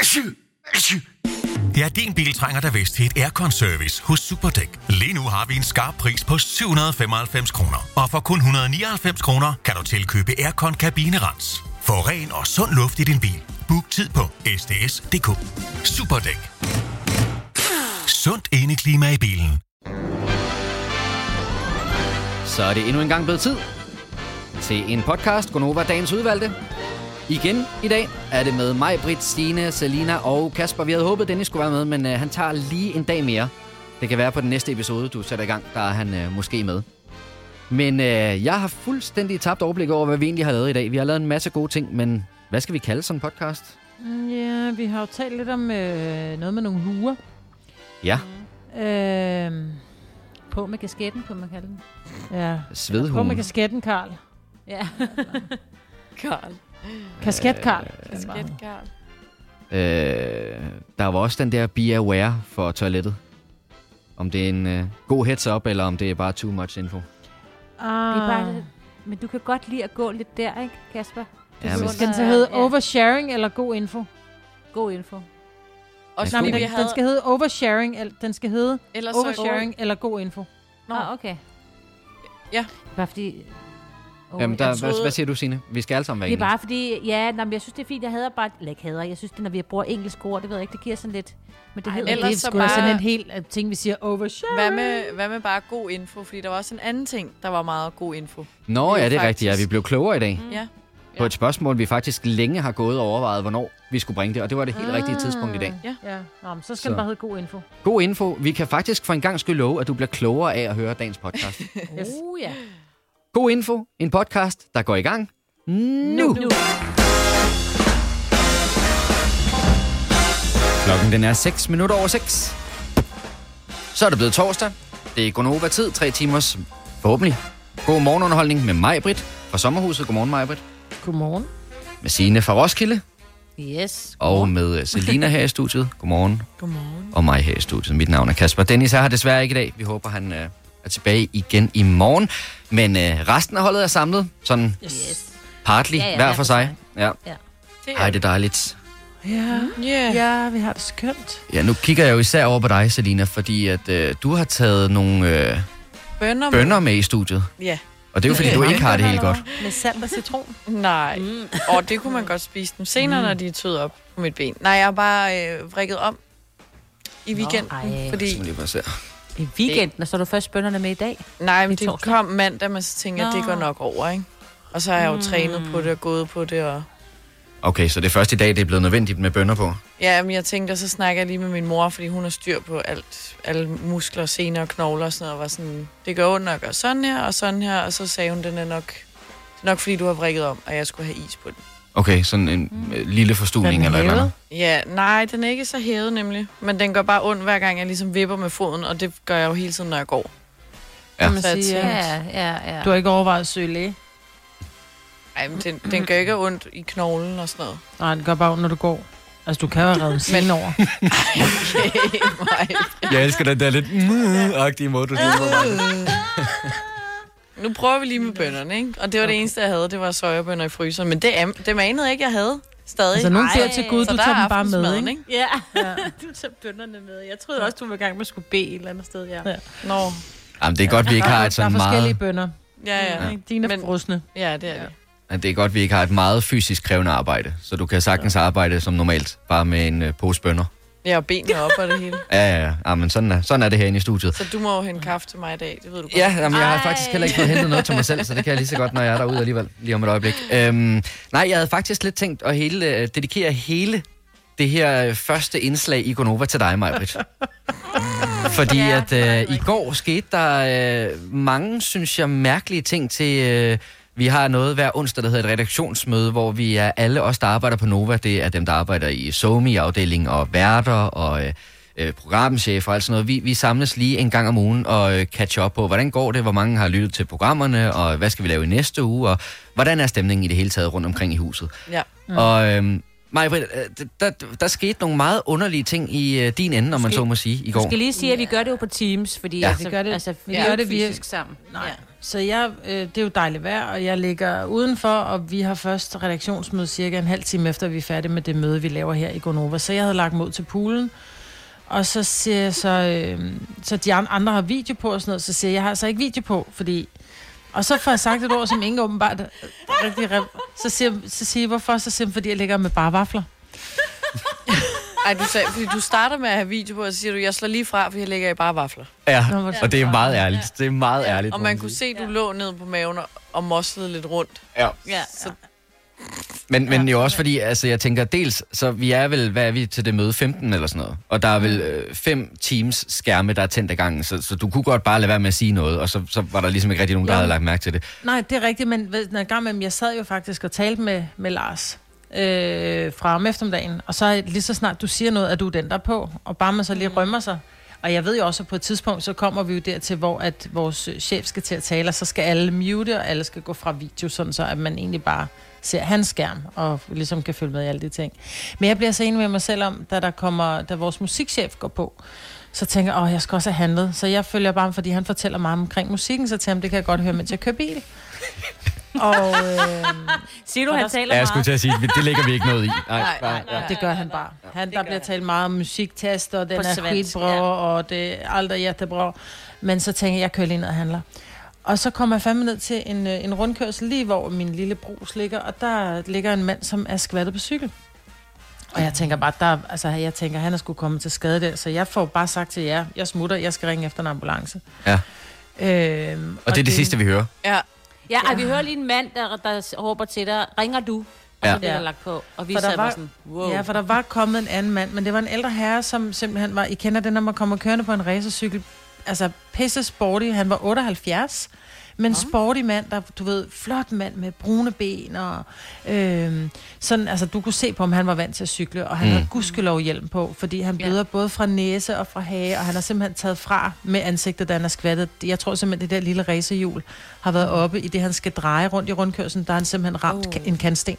Ja, din bil trænger da vist til et aircon-service hos Superdæk. Lige nu har vi en skarp pris på 795 kroner. Og for kun 199 kroner kan du tilkøbe aircon-kabinerens. Få ren og sund luft i din bil. Book tid på sds.dk. Superdæk. Sundt indeklima i bilen. Så er det endnu en gang blevet tid til en podcast, Gonova Dagens Udvalgte. Igen i dag er det med mig, Britt, Stine, Selina og Kasper. Vi havde håbet, Dennis skulle være med, men han tager lige en dag mere. Det kan være på den næste episode, du sætter i gang, der er han måske med. Men jeg har fuldstændig tabt overblik over, hvad vi egentlig har lavet i dag. Vi har lavet en masse gode ting, men hvad skal vi kalde sådan en podcast? Ja, vi har jo talt lidt om noget med nogle huer. Ja. På med kasketten, kunne man kalde den. Ja. Svedhugen. På med kasketten, Karl. Ja. Karl. Kasket, Karl. Kasket, Karl. Der var også den der be aware for toilettet. Om det er en god heads up, eller om det er bare too much info. Det er bare, men du kan godt lide at gå lidt der, ikke, Kasper? Ja, men... Skal den så hedde oversharing eller god info? God info. Og Nej, men den skal hedde oversharing, den skal hedde oversharing eller god info. Nå, okay. Ja. Bare fordi... Jamen, hvad siger du, Signe? Vi skal alle sammen være engelsk. Det er bare fordi, jeg synes, det er fint. Jeg hader bare... Eller ikke hader. Jeg synes, det, når vi bruger engelsk ord, det ved jeg ikke, det giver sådan lidt... Men det hedder det skulle bare... sådan en helt ting, vi siger oversharing. Hvad med bare god info? Fordi der var også en anden ting, der var meget god info. Nå, ja, det er rigtigt. Ja, vi blev klogere i dag. Ja. På et spørgsmål, vi faktisk længe har gået og overvejet, hvornår vi skulle bringe det. Og det var det helt rigtige tidspunkt i dag. Ja. Nå, så skal den bare hedde god info. God info. Vi kan faktisk for en gang skyld love, at du bliver klogere af at høre dagens podcast. Yes. Ja. God info. En podcast, der går i gang nu. Klokken den er 6:06. Så er det blevet torsdag. Det er Gonova-tid. 3 timers forhåbentlig god morgenunderholdning med mig, Britt, fra Sommerhuset. Godmorgen, mig, Britt. Godmorgen. Med Signe fra Roskilde. Yes. Og med Selina her i studiet. Godmorgen. Godmorgen. Og mig her i studiet. Mit navn er Kasper. Dennis er her desværre ikke i dag. Vi håber, han er tilbage igen i morgen. Men resten af holdet er samlet. Sådan partly, hver for sig. Ja. Ej, det er dejligt. Ja, vi har det skønt. Ja, nu kigger jeg jo især over på dig, Selina, fordi at du har taget nogle bønner med i studiet. Ja. Og det er jo fordi, du ikke har det helt godt. Med salt og citron? Nej. Og det kunne man godt spise dem senere, når de er tøet op på mit ben. Nej, jeg har bare vrikket om i weekenden. Fordi... I weekenden, og så er du først bønnerne med i dag? Nej, men det kom mandag, men så tænkte jeg, at det går nok over, ikke? Og så har jeg jo trænet på det og gået på det. Og... Okay, så det er først i dag, det er blevet nødvendigt med bønner på? Ja, men jeg tænkte, og så snakker jeg lige med min mor, fordi hun har styr på alt. Alle muskler, sener og knogler og sådan noget. Og var sådan, det gør ondt at gøre sådan her og sådan her. Og så sagde hun, den er nok fordi du har vrikket om, og jeg skulle have is på den. Okay, sådan en lille forstuning eller noget? Ja, nej, den er ikke så hævet nemlig. Men den gør bare ondt, hver gang jeg ligesom vipper med foden, og det gør jeg jo hele tiden, når jeg går. Ja. Ja. Du har ikke overvejet at søge læge? Nej, men den gør ikke ondt i knoglen og sådan noget. Nej, den gør bare ondt, når du går. Altså, du kan jo have revet sen over. Jeg elsker den der lidt agtige måde, du siger på mig. Nu prøver vi lige med bønnerne, ikke? Og det var det eneste, jeg havde. Det var sojabønner i fryseren. Men det manede ikke, jeg havde stadig. Altså, nogen beder til Gud, du tager dem bare med, ikke? Ja, du tager bønnerne med. Jeg troede også, du var i gang med at skulle bede et eller andet sted, ja. Nå. Jamen, det er godt, vi ikke har et sådan meget... Der er forskellige bønner. Ja. Dine er frosne. Ja, det er det. Men det er godt, vi ikke har et meget fysisk krævende arbejde. Så du kan sagtens arbejde som normalt, bare med en pose bønner. Ja, og benene op og det hele. Ja, men sådan er det herinde i studiet. Så du må jo hente kaffe til mig i dag, det ved du godt. Ja, jamen, jeg har faktisk heller ikke fået hentet noget til mig selv, så det kan jeg lige så godt, når jeg er derude alligevel, lige om et øjeblik. Nej, jeg havde faktisk lidt tænkt at dedikere hele det her første indslag i Gonova til dig, Maj-Britt. Fordi at i går skete der mange, synes jeg, mærkelige ting til... Vi har noget hver onsdag, der hedder et redaktionsmøde, hvor vi er alle os, der arbejder på Nova. Det er dem, der arbejder i SoMe-afdelingen og værter og programchef og alt sådan noget. Vi samles lige en gang om ugen og catch up på, hvordan går det, hvor mange har lyttet til programmerne, og hvad skal vi lave i næste uge, og hvordan er stemningen i det hele taget rundt omkring i huset. Ja. Og Maj-Britt, der skete nogle meget underlige ting i din ende, om man så må sige, i går. Jeg skal lige sige, at vi gør det jo på Teams, fordi vi gør det, vi gør det fysisk sammen. Nej. Så det er jo dejligt vejr, og jeg ligger udenfor, og vi har først redaktionsmøde cirka en halv time efter, vi er færdige med det møde, vi laver her i Gonova. Så jeg havde lagt mod til poolen, og så siger jeg så de andre har video på og sådan noget, så siger jeg har så ikke video på, fordi... Og så får jeg sagt et ord, som ingen åbenbart rigtig... Så siger jeg, hvorfor? Så siger jeg, fordi jeg ligger med bare vafler. Ej, fordi du starter med at have video på, og så siger du, jeg slår lige fra, for jeg ligger i bare vafler. Ja, og det er meget ærligt. Det er meget ærligt. Og man kunne se, du lå ned på maven og moslede lidt rundt. Ja. Så... Men jo også fordi, altså jeg tænker dels, så vi er vel, hvad er vi til det møde, 15 eller sådan noget, og der er vel 5 teams skærme, der er tændt ad gangen, så du kunne godt bare lade være med at sige noget, og så var der ligesom ikke rigtig nogen, der havde lagt mærke til det. Nej, det er rigtigt, men jeg sad jo faktisk og talte med Lars fra om eftermiddagen, og så lige så snart du siger noget, at du er den der på, og bare man så lige rømmer sig. Og jeg ved jo også, at på et tidspunkt, så kommer vi jo dertil, hvor at vores chef skal til at tale, og så skal alle mute, og alle skal gå fra video, sådan så at man egentlig bare ser hans skærm, og ligesom kan følge med i alle de ting. Men jeg bliver så enig med mig selv om, da vores musikchef går på, så tænker jeg, jeg skal også have handlet. Så jeg følger bare, fordi han fortæller meget omkring musikken, så til ham, det kan jeg godt høre, mens jeg kører bil. Og siger du, han taler meget? Ja, jeg skulle til at sige, det lægger vi ikke noget i. Nej. Det gør han bare. Der bliver talt meget om musiktest, og den er skidbra, og det er aldrig jättebra. Men så tænker jeg kører lige ned og handler. Og så kommer jeg fandme ned til en rundkørsel, lige hvor min lille brus ligger, og der ligger en mand, som er skvattet på cykel. Og jeg tænker bare, han er skulle komme til skade der, så jeg får bare sagt til jer, jeg smutter, jeg skal ringe efter en ambulance. Ja. Og det er det sidste, vi hører. Ja, vi hører lige en mand, der råber til dig, ringer du? Og så bliver der lagt på, og vi sad bare sådan, wow. Ja, for der var kommet en anden mand, men det var en ældre herre, som simpelthen var, I kender det, når man kommer kørende på en racercykel, altså pisse sporty, han var 78, men sporty mand, der, du ved, flot mand med brune ben, og sådan, altså du kunne se på, om han var vant til at cykle, og han havde gudskelov hjelm på, fordi han bløder både fra næse og fra hage, og han har simpelthen taget fra med ansigtet, da han er skvattet. Jeg tror simpelthen, det der lille racerhjul har været oppe i det, han skal dreje rundt i rundkørslen, der har han simpelthen ramt en kantsten.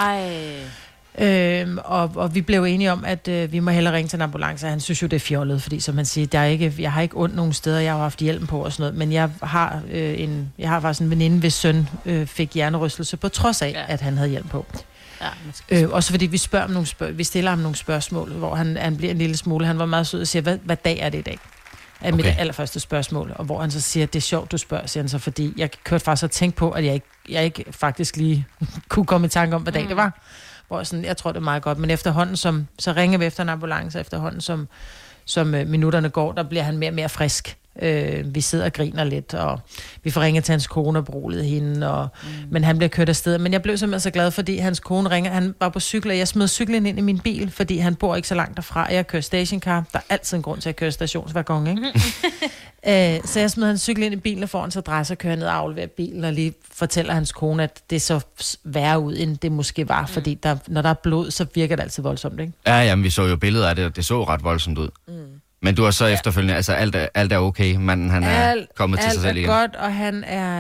Og vi blev enige om, at vi må hellere ringe til en ambulance. Han synes jo, det er fjollet, fordi som han siger, jeg har ikke ondt nogen steder, jeg har haft hjelm på og sådan noget, men jeg har faktisk en veninde, hvis søn fik hjernerystelse, på trods af, at han havde hjelm på. Ja, også fordi vi stiller ham nogle spørgsmål, hvor han bliver en lille smule, han var meget sød og siger, hvad dag er det i dag? Er mit allerførste spørgsmål, og hvor han så siger, det er sjovt, du spørger, siger han så, fordi jeg kørte faktisk og tænkte på, at jeg ikke faktisk lige kunne komme i tanke om, hvad dag det var. Hvor sådan, jeg tror, det er meget godt, men efterhånden, så ringer vi efter en ambulance, efterhånden, som minutterne går, der bliver han mere og mere frisk. Vi sidder og griner lidt, og vi får ringet til hans kone og beroligede hende, men han bliver kørt afsted. Men jeg blev simpelthen så glad, fordi hans kone ringer, han var på cykel, og jeg smed cyklen ind i min bil, fordi han bor ikke så langt derfra, jeg kører stationcar. Der er altid en grund til at køre stationsvaggon, ikke? Så jeg smed hans cykel ind i bilen, og foran så drejer sig, kører ned og afleverer bilen, og lige fortæller hans kone, at det så værre ud, end det måske var, fordi når der er blod, så virker det altid voldsomt, ikke? Ja, jamen vi så jo billeder af det, og det så ret voldsomt ud. Men du har så efterfølgende, altså alt er okay, manden han er kommet til sig selv igen. Alt er godt, og han er,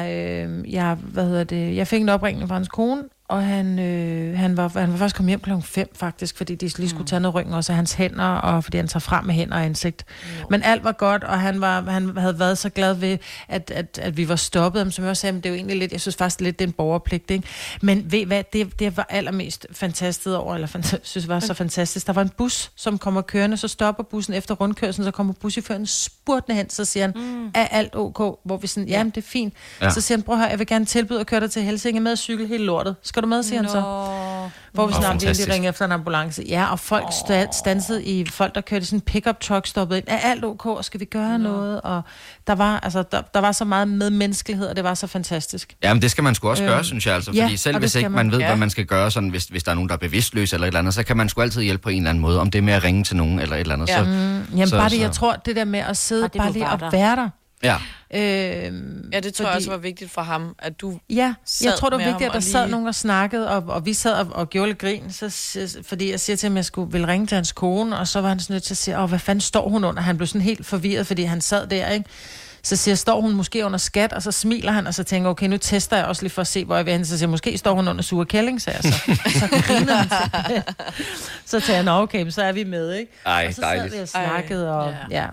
jeg fik en opringning fra hans kone, og han var først kommet hjem klokken 5 faktisk, fordi de lige skulle tage noget ryggen, og så hans hænder, og fordi han tager frem med hænder og ansigt. Men alt var godt, og han havde været så glad ved, at vi var stoppet, som jeg også sagde, men det er jo egentlig lidt, jeg synes faktisk lidt, det er en borgerpligt, ikke? Men ved hvad, det var allermest fantastisk over, eller synes var så fantastisk. Der var en bus, som kommer kørende, så stopper bussen efter rundkørslen, så kommer buschaufføren spurtende hen, så siger han, er alt ok? Hvor vi sådan, jamen det er fint. Ja. Så siger han, prøv at høre, jeg vil gerne tilbyde at køre dig til Helsinge med at cykle hele lortet. Skal du med, siger han så. Hvor vi snart lige ringer efter en ambulance. Ja, og folk stansede i folk, der kørte sådan en pickup truck, stoppet ind. Er alt ok, og skal vi gøre noget? Og der var så meget medmenneskelighed, og det var så fantastisk. Jamen, det skal man sgu også gøre, synes jeg altså. Fordi selv hvis ikke man ved, hvad man skal gøre, sådan, hvis der er nogen, der er bevidstløs eller et eller andet, så kan man sgu altid hjælpe på en eller anden måde, om det er med at ringe til nogen eller et eller andet. Ja. Jeg tror, det der med at sidde bare lige og være der. Ja. Det tror jeg også var vigtigt for ham, at du jeg tror, det var vigtigt, at der sad nogen og snakkede, og vi sad og gjorde lidt grin, fordi jeg siger til ham, at jeg ville ringe til hans kone, og så var han sådan nødt til at sige, hvad fanden står hun under? Han blev sådan helt forvirret, fordi han sad der, ikke? Så siger jeg, står hun måske under skat, og så smiler han, og så tænker okay, nu tester jeg også lige for at se, hvor jeg vil hen. Så siger jeg, måske står hun under sure kælling, sagde jeg så. Så griner han. Så tager jeg, okay, så er vi med, ikke? Ej, og så dejligt. sad vi og snakkede, og ja.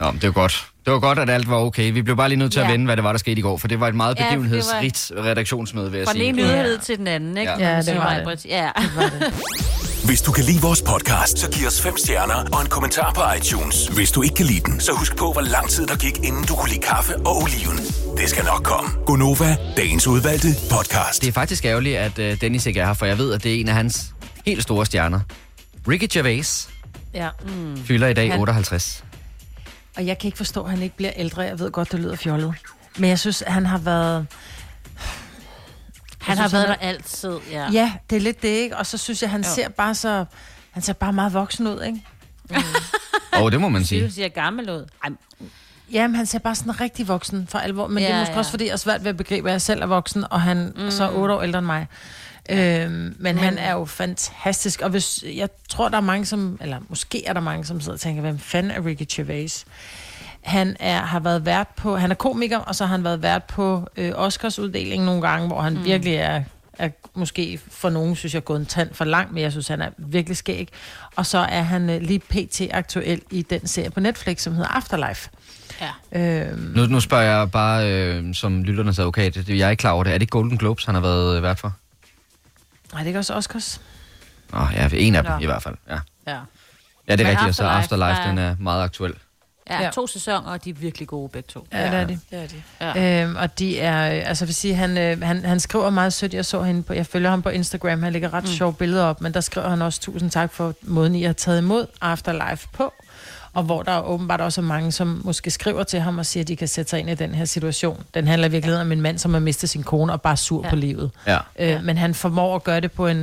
Nå, det var godt. Det var godt, at alt var okay. Vi blev bare lige nødt til at vende, hvad det var, der skete i går, for det var et meget begivenhedsrigt redaktionsmøde, vil jeg sige. Fra den ene nyhed til den anden, ikke? Ja, det var det. Ja. Hvis du kan lide vores podcast, så giv os 5 stjerner og en kommentar på iTunes. Hvis du ikke kan lide den, så husk på, hvor lang tid der gik, inden du kunne lide kaffe og oliven. Det skal nok komme. Gonova, dagens udvalgte podcast. Det er faktisk ærgerligt, at Dennis ikke er her, for jeg ved, at det er en af hans helt store stjerner. Ricky Gervais fylder i dag 58. Og jeg kan ikke forstå, at han ikke bliver ældre. Jeg ved godt, det lyder fjollet. Men jeg synes, at han har været... Han har været der altid, Ja, det er lidt det, ikke? Og så synes jeg, han ser bare så... Han ser bare meget voksen ud, ikke? Det må man sige. Du siger gammel ud. Jamen, han ser bare sådan rigtig voksen for alvor. Men det er måske også, fordi jeg er svært ved at begribe, at jeg selv er voksen, og han så er 8 år ældre end mig. Men han er jo fantastisk. Og hvis, jeg tror, der er mange, som... Eller måske er der mange, som sidder og tænker, hvem fanden er Ricky Gervais? Han har været vært på... Han er komiker, og så har han været vært på Oscars-uddelingen nogle gange, hvor han virkelig er måske for nogen, synes jeg, gået en tand for langt, men jeg synes, han er virkelig skæg. Og så er han lige pt. Aktuel i den serie på Netflix, som hedder Afterlife. Ja. Nu spørger jeg bare som lytternes advokat. Jeg er ikke klar over det. Er det Golden Globes, han har været vært for? Nej, det er ikke også Oscars? Ja, en af dem i hvert fald. Ja, det er rigtigt. Så Afterlife, den er meget aktuel. Ja, 2 sæsoner, og de er virkelig gode begge to. Ja, det er de. Det er de. Ja. Og de er, altså vil sige, han skriver meget sødt. Jeg så hende jeg følger ham på Instagram, han lægger ret sjove billeder op, men der skriver han også 1000 tak for måden, I har taget imod Afterlife på. Og hvor der åbenbart også er mange, som måske skriver til ham og siger, at de kan sætte sig ind i den her situation. Den handler i virkeligheden om en mand, som har mistet sin kone og bare sur på livet. Ja. Men han formår at gøre det på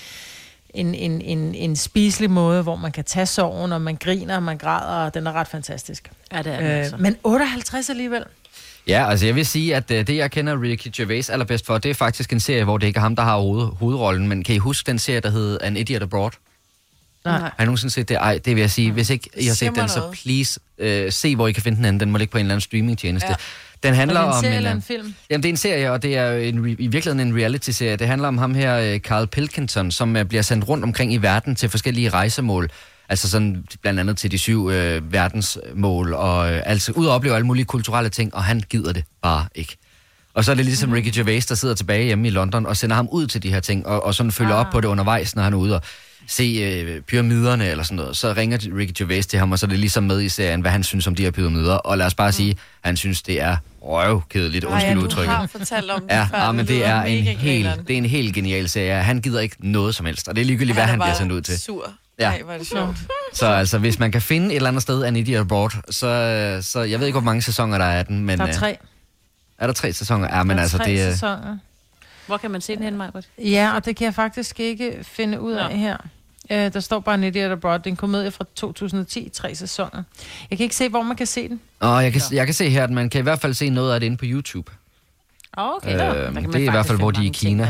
en spiselig måde, hvor man kan tage sorgen, og man griner, og man græder, og den er ret fantastisk. Ja, det er den altså. Men 58 alligevel? Ja, altså jeg vil sige, at det jeg kender Ricky Gervais allerbedst for, det er faktisk en serie, hvor det ikke er ham, der har hovedrollen, men kan I huske den serie, der hed An Idiot Abroad? Nej. Har I nogensinde set det? Ej, det vil jeg sige. Hvis ikke I har set den, så please se, hvor I kan finde den anden. Den må ligge på en eller anden streamingtjeneste. Ja. Den handler om... Er det en serie eller en film? Jamen, det er en serie, og det er i virkeligheden en reality-serie. Det handler om ham her, Carl Pilkington, som bliver sendt rundt omkring i verden til forskellige rejsemål. Altså sådan blandt andet til de 7 verdensmål, og altså ud og opleve alle mulige kulturelle ting, og han gider det bare ikke. Og så er det ligesom Ricky Gervais, der sidder tilbage hjemme i London og sender ham ud til de her ting, og sådan følger op på det undervejs, når han er ude og se pyramiderne eller sådan noget. Så ringer Ricky Gervais til ham, og så er det ligesom med i serien, hvad han synes om de her pyramider. Og lad os bare sige, han synes, det er røvkedeligt, undskyld udtrykket. Du har fortalt om det før. Men det er en helt genial serie. Han gider ikke noget som helst, og det er ligegyldigt, hvad han bliver sendt ud til. Sur. Ja. Nej, var det sjovt. Så altså, hvis man kan finde et eller andet sted An Idiot Abroad, så jeg ved ikke, hvor mange sæsoner der er af den, men... Der er 3. Er der 3 sæsoner? Ja, men altså, det er... sæsoner. Hvor kan man se den hen, Majbert? Ja, og det kan jeg faktisk ikke finde ud af her. Der står bare An Idiot Abroad. Det er en komedie fra 2010, 3 sæsoner. Jeg kan ikke se, hvor man kan se den. Jeg kan se her, at man kan i hvert fald se noget af det inde på YouTube. Okay, der kan man det er i hvert fald, hvor de er i Kina.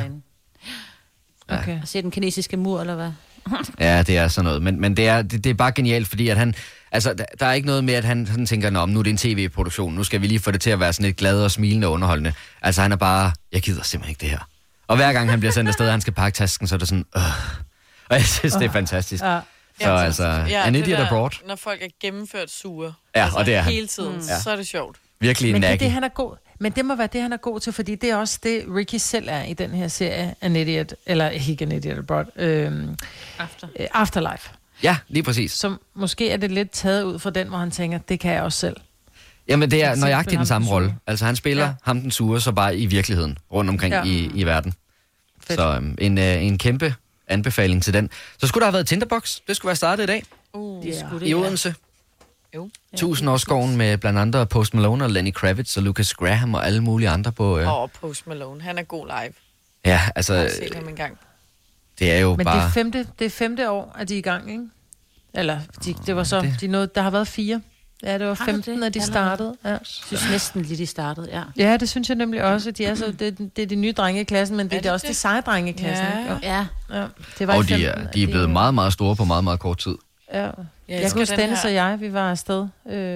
Okay. Og se den kinesiske mur, eller hvad? Ja, det er sådan noget. Men det er bare genialt, fordi at han... Altså, der er ikke noget med, at han sådan tænker, nu er det en tv-produktion, nu skal vi lige få det til at være sådan lidt glad og smilende og underholdende. Altså, han er bare, jeg gider simpelthen ikke det her. Og hver gang han bliver sendt afsted, og han skal pakke tasken, så er det sådan, Og jeg synes, det er fantastisk. Så altså, An Idiot Abroad. Når folk er gennemført sure. Ja, altså, og det er han. Hele tiden, så er det sjovt. Virkelig Men det er naggy. det, han er god. Men det må være det, han er god til, fordi det er også det, Ricky selv er i den her serie, An Idiot, eller ikke An Idiot Abroad, Afterlife. Ja, lige præcis. Som måske er det lidt taget ud fra den, hvor han tænker, det kan jeg også selv. Jamen, det er nøjagtigt den samme rolle. Altså, han spiller ham den sure, så bare i virkeligheden, rundt omkring i verden. Fedt. Så en kæmpe anbefaling til den. Så skulle der have været Tinderbox. Det skulle være startet i dag. I Odense. Jo. 1000-årsskoven med blandt andet Post Malone og Lenny Kravitz og Lucas Graham og alle mulige andre på... Post Malone. Han er god live. Ja, altså... Jeg har set ham engang. Det er jo men bare... det er femte år, at de er i gang, ikke? Eller, det var så... der har været 4. Ja, det var 15, da de startede. Ja. Jeg synes næsten lige, de startede, Ja, det synes jeg nemlig også. De er så, det er de nye drenge i klassen, men det er også de seje drenge i klassen. Ja. Det var og de er blevet meget, meget store på meget, meget kort tid. Ja. Jeg kunne Dennis og jeg, vi var afsted,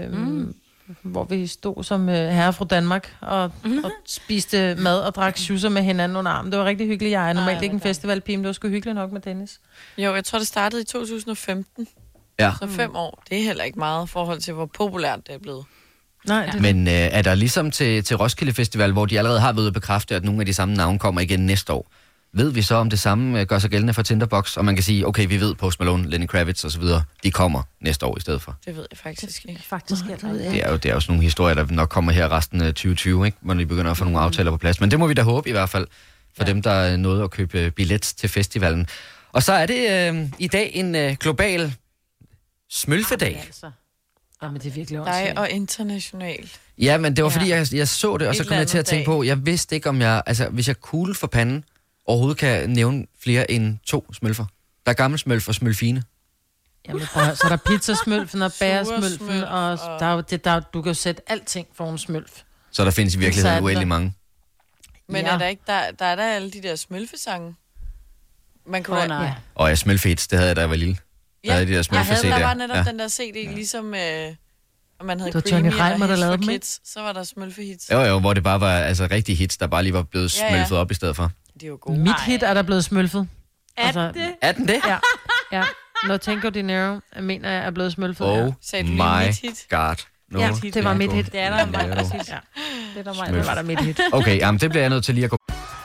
hvor vi stod som herre fra Danmark og spiste mad og drak schusser med hinanden under armen. Det var rigtig hyggeligt. Jeg er normalt ikke en festivalpige, men det var sgu hyggeligt nok med Dennis. Jo, jeg tror, det startede i 2015. Ja. Så 5 år, det er heller ikke meget i forhold til, hvor populært det er blevet. Nej, det Men er der ligesom til Roskilde Festival, hvor de allerede har været ude at bekræfte, at nogle af de samme navne kommer igen næste år? Ved vi så, om det samme gør sig gældende for Tinderbox? Og man kan sige, okay, vi ved Post Malone, Lenny Kravitz osv., de kommer næste år i stedet for. Det ved jeg faktisk ikke. Faktisk det Det er jo sådan nogle historier, der nok kommer her resten af 2020, ikke? Hvor de begynder at få nogle aftaler på plads. Men det må vi da håbe i hvert fald, for dem, der nåede at købe billet til festivalen. Og så er det i dag en global smølfedag. Altså. Jamen, det er virkelig Dig åndssvagt. og international. Ja, men det var fordi, jeg så det, og så Et kom jeg til at eller tænke andet på, jeg vidste ikke, om jeg, altså hvis jeg kugle for panden, overhovedet kan nævne flere end 2 smølfer. Der er gammelsmølf og smølfine. Jamen, så er der pizzasmølfen og bæresmølfen, Suresmølf og der er jo du kan jo sætte alting foran smølf. Så der findes i virkeligheden Sandt. uendelig mange. Men Ja. er der ikke, der er der alle de der smølfesange? Man kunne Nej. Ja. Og smølfehits, det havde jeg, da jeg var lille. Der havde de der jeg havde, smølfe-CD'er. der var netop den der CD, ligesom man havde Det var Johnny Creamy Reimer, der eller lavede Hits dem, for ikke? Kids, så var der smølfehits. Jo, hvor det bare var altså rigtige hits, der bare lige var blevet smølfet op i stedet for. De er jo gode. Mit hit er der blevet smølfet. Er det? Er den det? Ja. Når Cinco de Nero, jeg mener jeg er blevet smølfet. Oh Sagde du lige my mit hit? god. No, Ja, det var mit hit. Det er der mig, præcis. Ja. Det er der mig. Smølf. Det var der mit hit. Okay, jamen det bliver jeg nødt til lige at gå.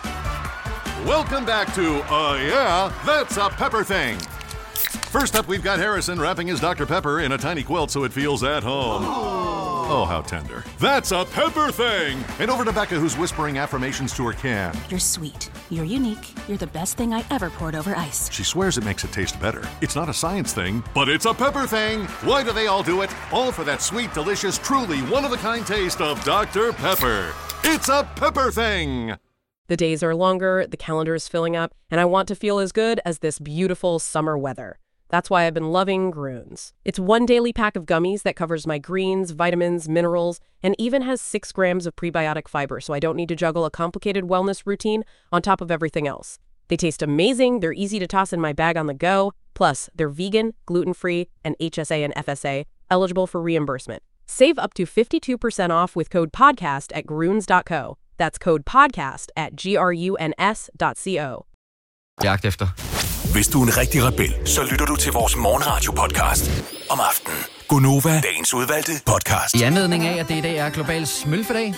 Welcome back to Yeah, That's a Pepper Thing. First up, we've got Harrison wrapping his Dr. Pepper in a tiny quilt so it feels at home. Oh, how tender. That's a Pepper Thing! And over to Becca, who's whispering affirmations to her can. You're sweet. You're unique. You're the best thing I ever poured over ice. She swears it makes it taste better. It's not a science thing, but it's a pepper thing. Why do they all do it? All for that sweet, delicious, truly one-of-a-kind taste of Dr. Pepper. It's a pepper thing! The days are longer, the calendar is filling up, and I want to feel as good as this beautiful summer weather. That's why I've been loving Grüns. It's one daily pack of gummies that covers my greens, vitamins, minerals, and even has 6 grams of prebiotic fiber, so I don't need to juggle a complicated wellness routine on top of everything else. They taste amazing, they're easy to toss in my bag on the go, plus they're vegan, gluten-free, and HSA and FSA, eligible for reimbursement. Save up to 52% off with code PODCAST at Grüns.co. That's code PODCAST at GRUNS.co. Jagt efter. Hvis du er en rigtig rebel, så lytter du til vores morgenradio-podcast om aftenen. Gonova, dagens udvalgte podcast. I anledning af, at det i dag er global smølfedag,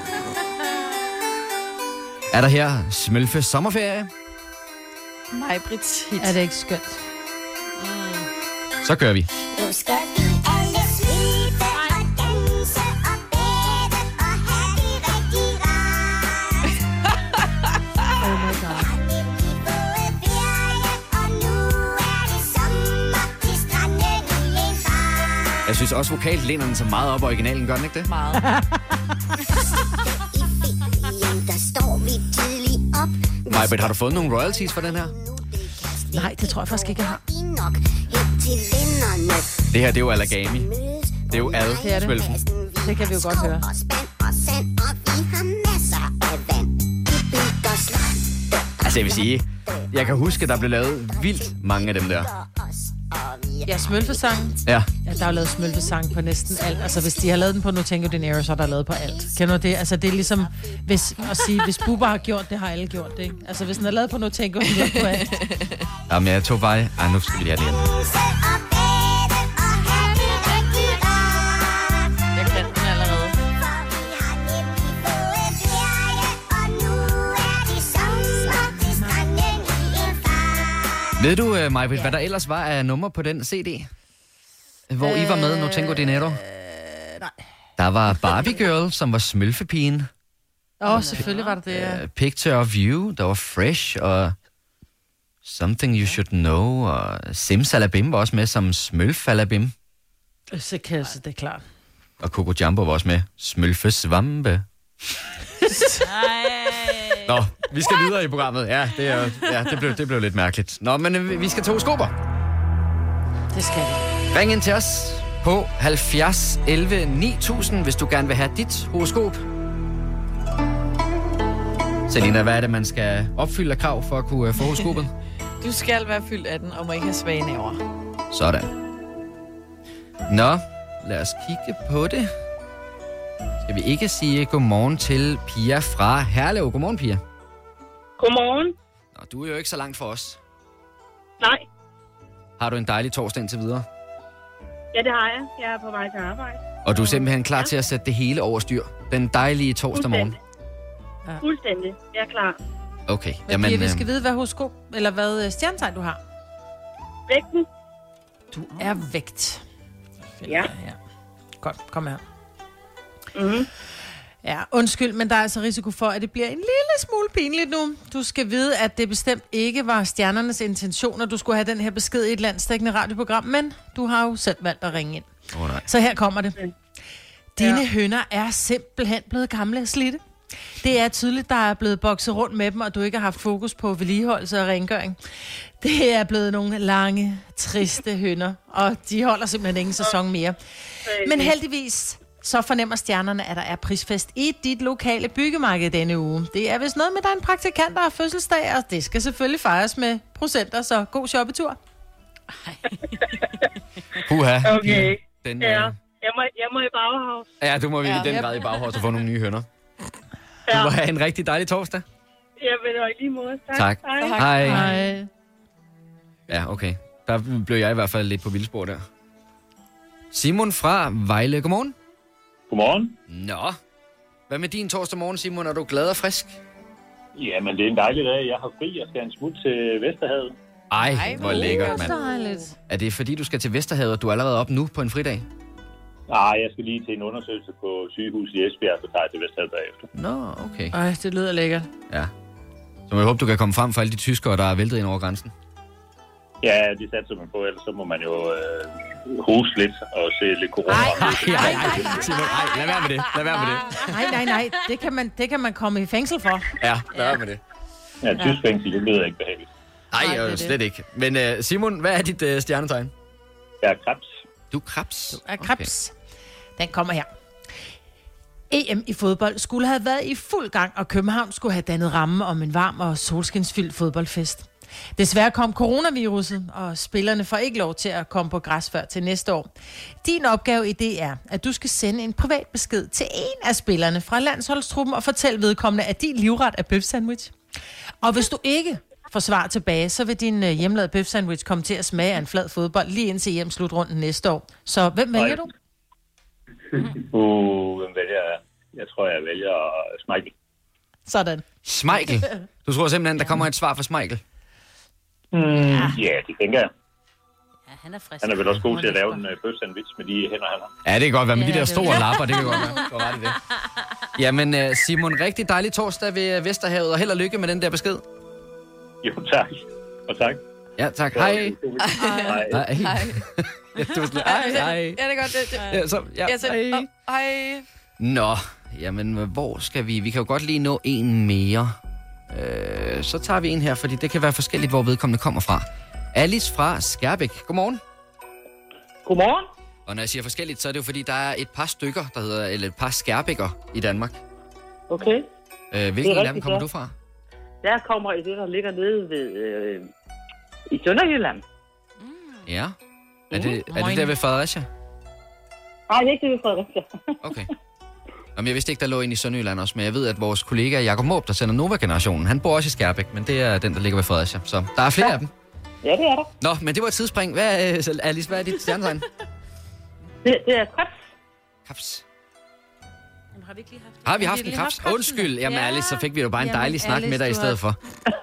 er der her smølfe sommerferie. Maj-Brits hit. Er det ikke skønt? Så kører vi. Nu skal vi alle slippe og danse og bade og have det rigtig rart. Oh my god. Har nemlig fået ferie, og nu er det sommer til stranden i en far. Jeg synes også, vokalt læner den så meget op originalen, gør den ikke det? Meget. I ferien, der står vi tidligt op. Majbert, har du fået nogle royalties for den her? Nej, det tror jeg faktisk ikke, jeg har. Vi nok hen til vennerne. Det her, det er jo Alagami. Det er jo Det er det. ad-smølfen. Det kan vi jo godt høre. Og spand og sand, og vi har masser af vand. Vi bygger slande. Altså, jeg vil sige, jeg kan huske, at der blev lavet vildt mange af dem der. Ja, smølfesangen. Ja. Ja, der er jo lavet smølfesang på næsten alt. Altså, hvis de har lavet den på No Tango de Nero, så er der lavet på alt. Kender du det? Altså, det er ligesom, hvis Bubba har gjort det, har alle gjort det, ikke? Altså, hvis den er lavet på No Tango, så er den på alt. Jamen, jeg tog bare... Ej, nu skal vi lige have det igen. Jeg kan den allerede. Ved du, Majbrit, hvad der ellers var af nummer på den CD? Hvor I var med, No Tango de Nero? Nej. Der var Barbie Girl, som var smølfepigen. Selvfølgelig var det det, ja. Picture of You, der var Fresh, og Something You Should Know, og Simsalabim var også med som Smølfalabim. Så kan jeg, så det er klart. Og Coco Jumbo var også med Smølfesvampe. Nå, vi skal videre i programmet. Ja, det blev lidt mærkeligt. Nå, men vi skal til horoskoper. Det skal vi. Ring ind til os på 70 11 9000, hvis du gerne vil have dit horoskop. Selina, hvad er det, man skal opfylde af krav for at kunne få horoskopet? Du skal være fyldt af den, og må ikke have svage næver. Sådan. Nå, lad os kigge på det. Skal vi ikke sige godmorgen til Pia fra Herlev? Godmorgen, Pia. Godmorgen. Nå, du er jo ikke så langt for os. Nej, Har du en dejlig torsdag indtil videre? Ja, det har jeg. Jeg er på vej til arbejde. Og du er simpelthen klar til at sætte det hele over styr. Den dejlige torsdag morgen. Fuldstændig. Jeg er klar. Okay. Jamen, vi skal vide, hvad horoskop, eller hvad stjernetegn du har. Vægten. Du er vægt. Ja. Godt, kom her. Mhm. Ja, undskyld, men der er altså risiko for, at det bliver en lille smule pinligt nu. Du skal vide, at det bestemt ikke var stjernernes intention, at du skulle have den her besked i et landsdækkende radioprogram, men du har jo selv valgt at ringe ind. Nej. Så her kommer det. Dine hønner er simpelthen blevet gamle og slidte. Det er tydeligt, der er blevet bokset rundt med dem, og du ikke har haft fokus på vedligeholdelse og rengøring. Det er blevet nogle lange, triste hønner, og de holder simpelthen ingen sæson mere. Men heldigvis så fornemmer stjernerne, at der er prisfest i dit lokale byggemarked denne uge. Det er vist noget med, der er en praktikant, der har fødselsdag, og det skal selvfølgelig fejres med procenter, så god shoppetur. Puha. Okay. Den, Ja. Jeg må i Bauhaus. Ja, du må virkelig den grad i Bauhaus og få nogle nye hønner. Du må have en rigtig dejlig torsdag. Jeg vil nok lige måde. Tak. Hej. Hej. Ja, okay. Der blev jeg i hvert fald lidt på vildspor der. Simon fra Vejle. Godmorgen. Godmorgen. Nå. Hvad med din torsdag morgen, Simon? Er du glad og frisk? Jamen, det er en dejlig dag. Jeg har fri. Jeg skal en smut til Vesterhavet. Ej, hvor lækkert, mand. Dejligt. Er det fordi, du skal til Vesterhavet, og du er allerede op nu på en fridag? Nej, jeg skal lige til en undersøgelse på sygehuset i Esbjerg, så tager jeg til Vesterhavet bagefter. Nå, okay. Ej, det lyder lækkert. Ja. Så jeg håber, du kan komme frem for alle de tyskere, der er væltet ind over grænsen. Ja, det satser man på, ellers så må man jo hoste lidt og se lidt corona. Simon, lad være med det. Lad være med det. Nej. Det kan man komme i fængsel for. Ja, lad være med det. Ja, tysk fængsel, det lyder ikke behageligt. Nej, slet ikke. Men Simon, hvad er dit stjernetegn? Jeg er krebs. Du er krebs? Du er krebs. Den kommer her. EM i fodbold skulle have været i fuld gang, og København skulle have dannet ramme om en varm og solskinsfyldt fodboldfest. Desværre kom coronaviruset, og spillerne får ikke lov til at komme på græs før til næste år. Din opgave i det er, at du skal sende en privat besked til en af spillerne fra landsholdstruppen og fortælle vedkommende, at din livret er bøfsandwich. Og hvis du ikke får svar tilbage, så vil din hjemlavede bøfsandwich komme til at smage af en flad fodbold lige indtil hjem-slutrunden næste år. Så hvem vælger du? Hvem vælger jeg? Jeg tror, jeg vælger Smeichel. Sådan. Smeichel? Du tror simpelthen, der kommer et svar fra Smeichel? Ja, det tænker jeg. Ja, han er frisk. Han er vel også god til at lave en bøfsandwich med de hænder, han har. Ja, det kan godt være, med de der store lapper, det kan godt være. Du har ret i det. Jamen, Simon, rigtig dejlig torsdag ved Vesterhavet, og held og lykke med den der besked. Jo, tak. Og tak. Ja, tak. Hej. Hej. Hej. Ja, du er sådan, hej. Ja, det er godt. Ja, så, ja. Hej. Hej. Nå, jamen, hvor skal vi? Vi kan jo godt lige nå en mere. Så tager vi en her, fordi det kan være forskelligt, hvor vedkommende kommer fra. Alice fra Skærbæk. Godmorgen. Godmorgen. Og når jeg siger forskelligt, så er det jo fordi, der er et par stykker, der hedder, eller et par skærbækker i Danmark. Okay. Hvilken af dem kommer du fra? Jeg kommer i det, der ligger nede ved, i Sønderjylland. Ja. Er det der ved Fredericia? Nej, det er ikke det ved Fredericia. Okay. Jamen, jeg vidste ikke, der lå en i Sønderjylland også, men jeg ved, at vores kollega Jakob Måb, der sender Nova-generationen, han bor også i Skærbæk, men det er den, der ligger ved Fredericia. Så der er flere af dem. Ja, det er der. Nå, men det var et tidsspring. Alice, hvad er dit stjernetegn? Det er krebs. Krebs. Har vi ikke lige haft Har vi haft en krebs? Undskyld. Jamen, Alice, så fik vi jo bare en dejlig snak med dig i stedet for.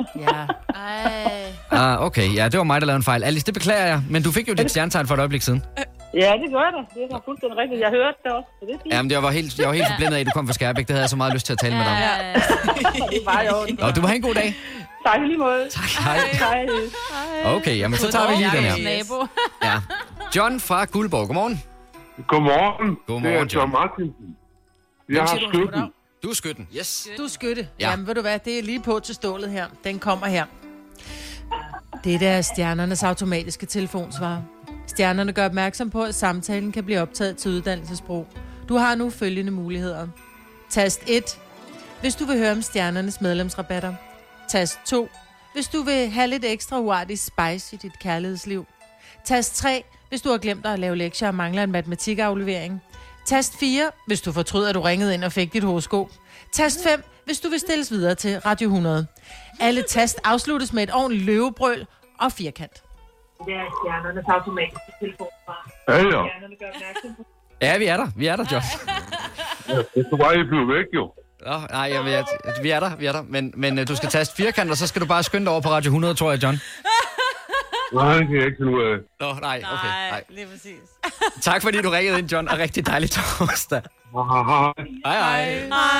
Ja. Okay. Ja, det var mig, der lavede en fejl. Alice, det beklager jeg, men du fik jo dit stjernetegn for et øjeblik siden. Ja, det gør det. Det er fuldstændig rigtigt. Jeg hørte det også. Så det er fint. Jamen, jeg var helt forblindet af, at du kom fra Skærbæk. Det havde jeg så meget lyst til at tale med dig om. Det er bare i orden. Og du må have en god dag. Tak i lige måde. Tak, hej. Hej. Okay, jamen så tager vi lige den her. Ja. John fra Guldborg. Godmorgen. Godmorgen. Godmorgen, det er John Martinsen. Jeg har skytten. Du er skytten, yes. Du er skytte. Ja. Jamen, ved du hvad, det er lige på til stålet her. Den kommer her. Det er stjernernes automatiske telefonsvar. Stjernerne gør opmærksom på, at samtalen kan blive optaget til uddannelsesbrug. Du har nu følgende muligheder. Tast 1, hvis du vil høre om stjernernes medlemsrabatter. Tast 2, hvis du vil have lidt ekstra uartig spice i dit kærlighedsliv. Tast 3, hvis du har glemt at lave lektier og mangler en matematikaflevering. Tast 4, hvis du fortryder, at du ringede ind og fik dit horoskop. Tast 5, hvis du vil stilles videre til Radio 100. Alle tast afsluttes med et ordentligt løvebrøl og firkant. Det er stjernernes automatiske telefonsvar. Ja, ja. Ja, vi er der, John. Det skulle bare, I blive væk, jo. Nej, vi er der. Men du skal taste firkant, og så skal du bare skynde dig over på Radio 100, tror jeg, John. Nej, det kan jeg ikke finde ud af. Nej, okay. Nej. Lige præcis. Tak fordi du ringede ind, John, og rigtig dejligt torsdag. Hej.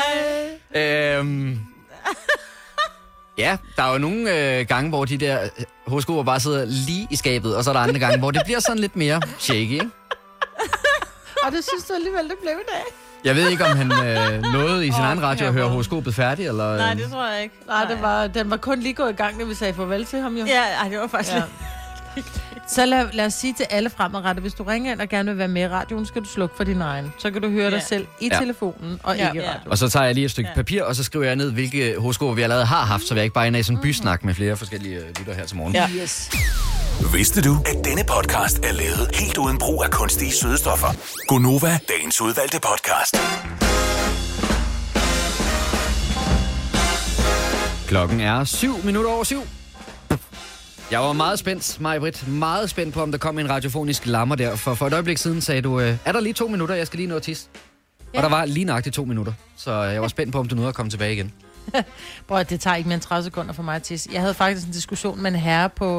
Ja, der er jo nogle gange, hvor de der horoskoper bare sidder lige i skabet, og så er der andre gange, hvor det bliver sådan lidt mere shaky, ikke? Og det synes du alligevel, det blev i dag. Jeg ved ikke, om han nåede i sin egen radio at høre horoskopet færdigt, eller... Nej, det tror jeg ikke. Nej, den var kun lige gået i gang, når vi sagde farvel til ham, jo. Ja, det var faktisk lidt. Så lad os sige til alle fremadrettet, hvis du ringer ind og gerne vil være med i radioen, skal du slukke for din egen. Så kan du høre dig selv i telefonen og ikke i radioen. Og så tager jeg lige et stykke papir, og så skriver jeg ned, hvilke horoskoper vi allerede har haft, så vi ikke bare ender i sådan en bysnak med flere forskellige lytter her til morgen. Ja. Yes. Vidste du, at denne podcast er lavet helt uden brug af kunstige sødestoffer? Gonova, dagens udvalgte podcast. Klokken er 7:07. Jeg var meget spændt, Maj-Brit. Meget spændt på, om der kom en radiofonisk lammer der. For et øjeblik siden sagde du, er der lige 2 minutter, jeg skal lige nå at tisse? Ja. Og der var lige nøjagtigt 2 minutter. Så jeg var spændt på, om du nåede at komme tilbage igen. Bror, det tager ikke mere end 30 sekunder for mig at tisse. Jeg havde faktisk en diskussion med en herre på,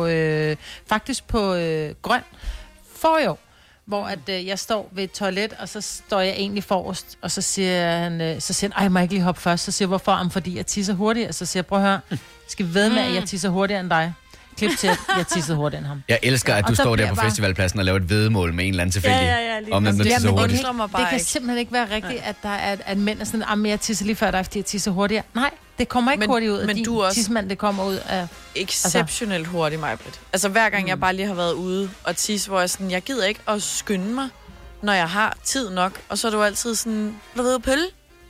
Grøn forrige, hvor at, jeg står ved et toilet, og så står jeg egentlig forrest, og så siger han, ej, må jeg ikke lige hoppe først? Så siger jeg, hvorfor? Fordi jeg tisser hurtigere. Så siger jeg, prøv at høre, skal vi ved med, at jeg tisser hurtigere end dig? Klip til, at jeg tissede hurtigere end ham. Jeg elsker, at du står der på festivalpladsen og laver et væddemål med en eller anden tilfældig. Ja, om det tisser hurtigt. Det kan simpelthen ikke være rigtigt, at der er at mænd er sådan, jeg tisser lige før dig, fordi jeg tisser hurtigere. Nej, det kommer ikke hurtigt ud af din tissemand, det kommer ud af... Exceptionelt hurtigt, Maj-Brit. Altså hver gang jeg bare lige har været ude og tisse, hvor jeg gider ikke at skynde mig, når jeg har tid nok. Og så er du altid sådan, hvad ved du, pølle?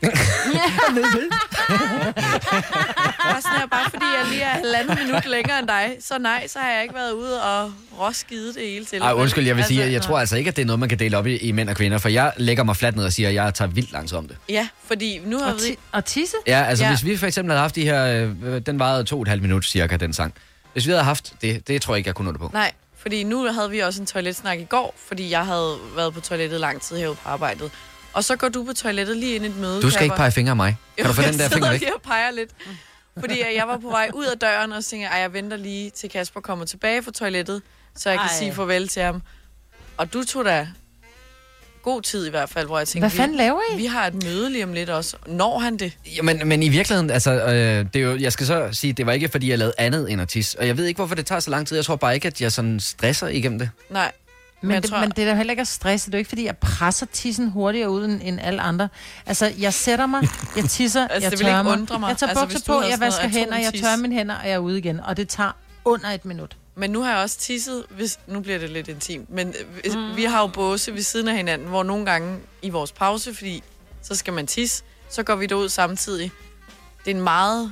Bare fordi jeg lige er 1,5 minut længere end dig, så har jeg ikke været ude og råskide det hele til. Ej, undskyld, jeg vil sige, at jeg tror altså ikke, at det er noget, man kan dele op i mænd og kvinder, for jeg lægger mig fladt ned og siger, at jeg tager vildt langt om det. Ja, fordi nu har vi... Og tisse? Ja, altså hvis vi for eksempel havde haft de her, den varede 2,5 minutter cirka, den sang. Hvis vi havde haft det tror jeg ikke, jeg kunne nå det på. Nej, fordi nu havde vi også en toiletsnak i går, fordi jeg havde været på toilettet lang tid herude på arbejdet. Og så går du på toilettet lige ind i et møde. Du skal ikke pege fingre af mig. Kan du få den der finger væk? Jeg peger lidt. Fordi jeg var på vej ud af døren og tænkte, jeg venter lige til Kasper kommer tilbage fra toilettet, så jeg kan sige farvel til ham. Og du tog da god tid i hvert fald, hvor jeg tænkte, hvad fanden laver I? Vi har et møde lige om lidt også. Når han det? Ja, men i virkeligheden, altså, det er jo, jeg skal så sige, det var ikke fordi, jeg lavede andet end at tisse. Og jeg ved ikke, hvorfor det tager så lang tid. Jeg tror bare ikke, at jeg sådan stresser igennem det. Nej. Men det er da heller ikke at stresse. Det er jo ikke, fordi jeg presser tissen hurtigere ud end alle andre. Altså, jeg sætter mig, jeg tisser, jeg tørrer mig. Jeg tager bukser på, jeg vasker hænder, jeg tørrer mine hænder, og jeg er ude igen. Og det tager under 1 minut. Men nu har jeg også tisset, nu bliver det lidt intimt, men vi har jo båse ved siden af hinanden, hvor nogle gange i vores pause, fordi så skal man tisse, så går vi derud samtidig. Det er en meget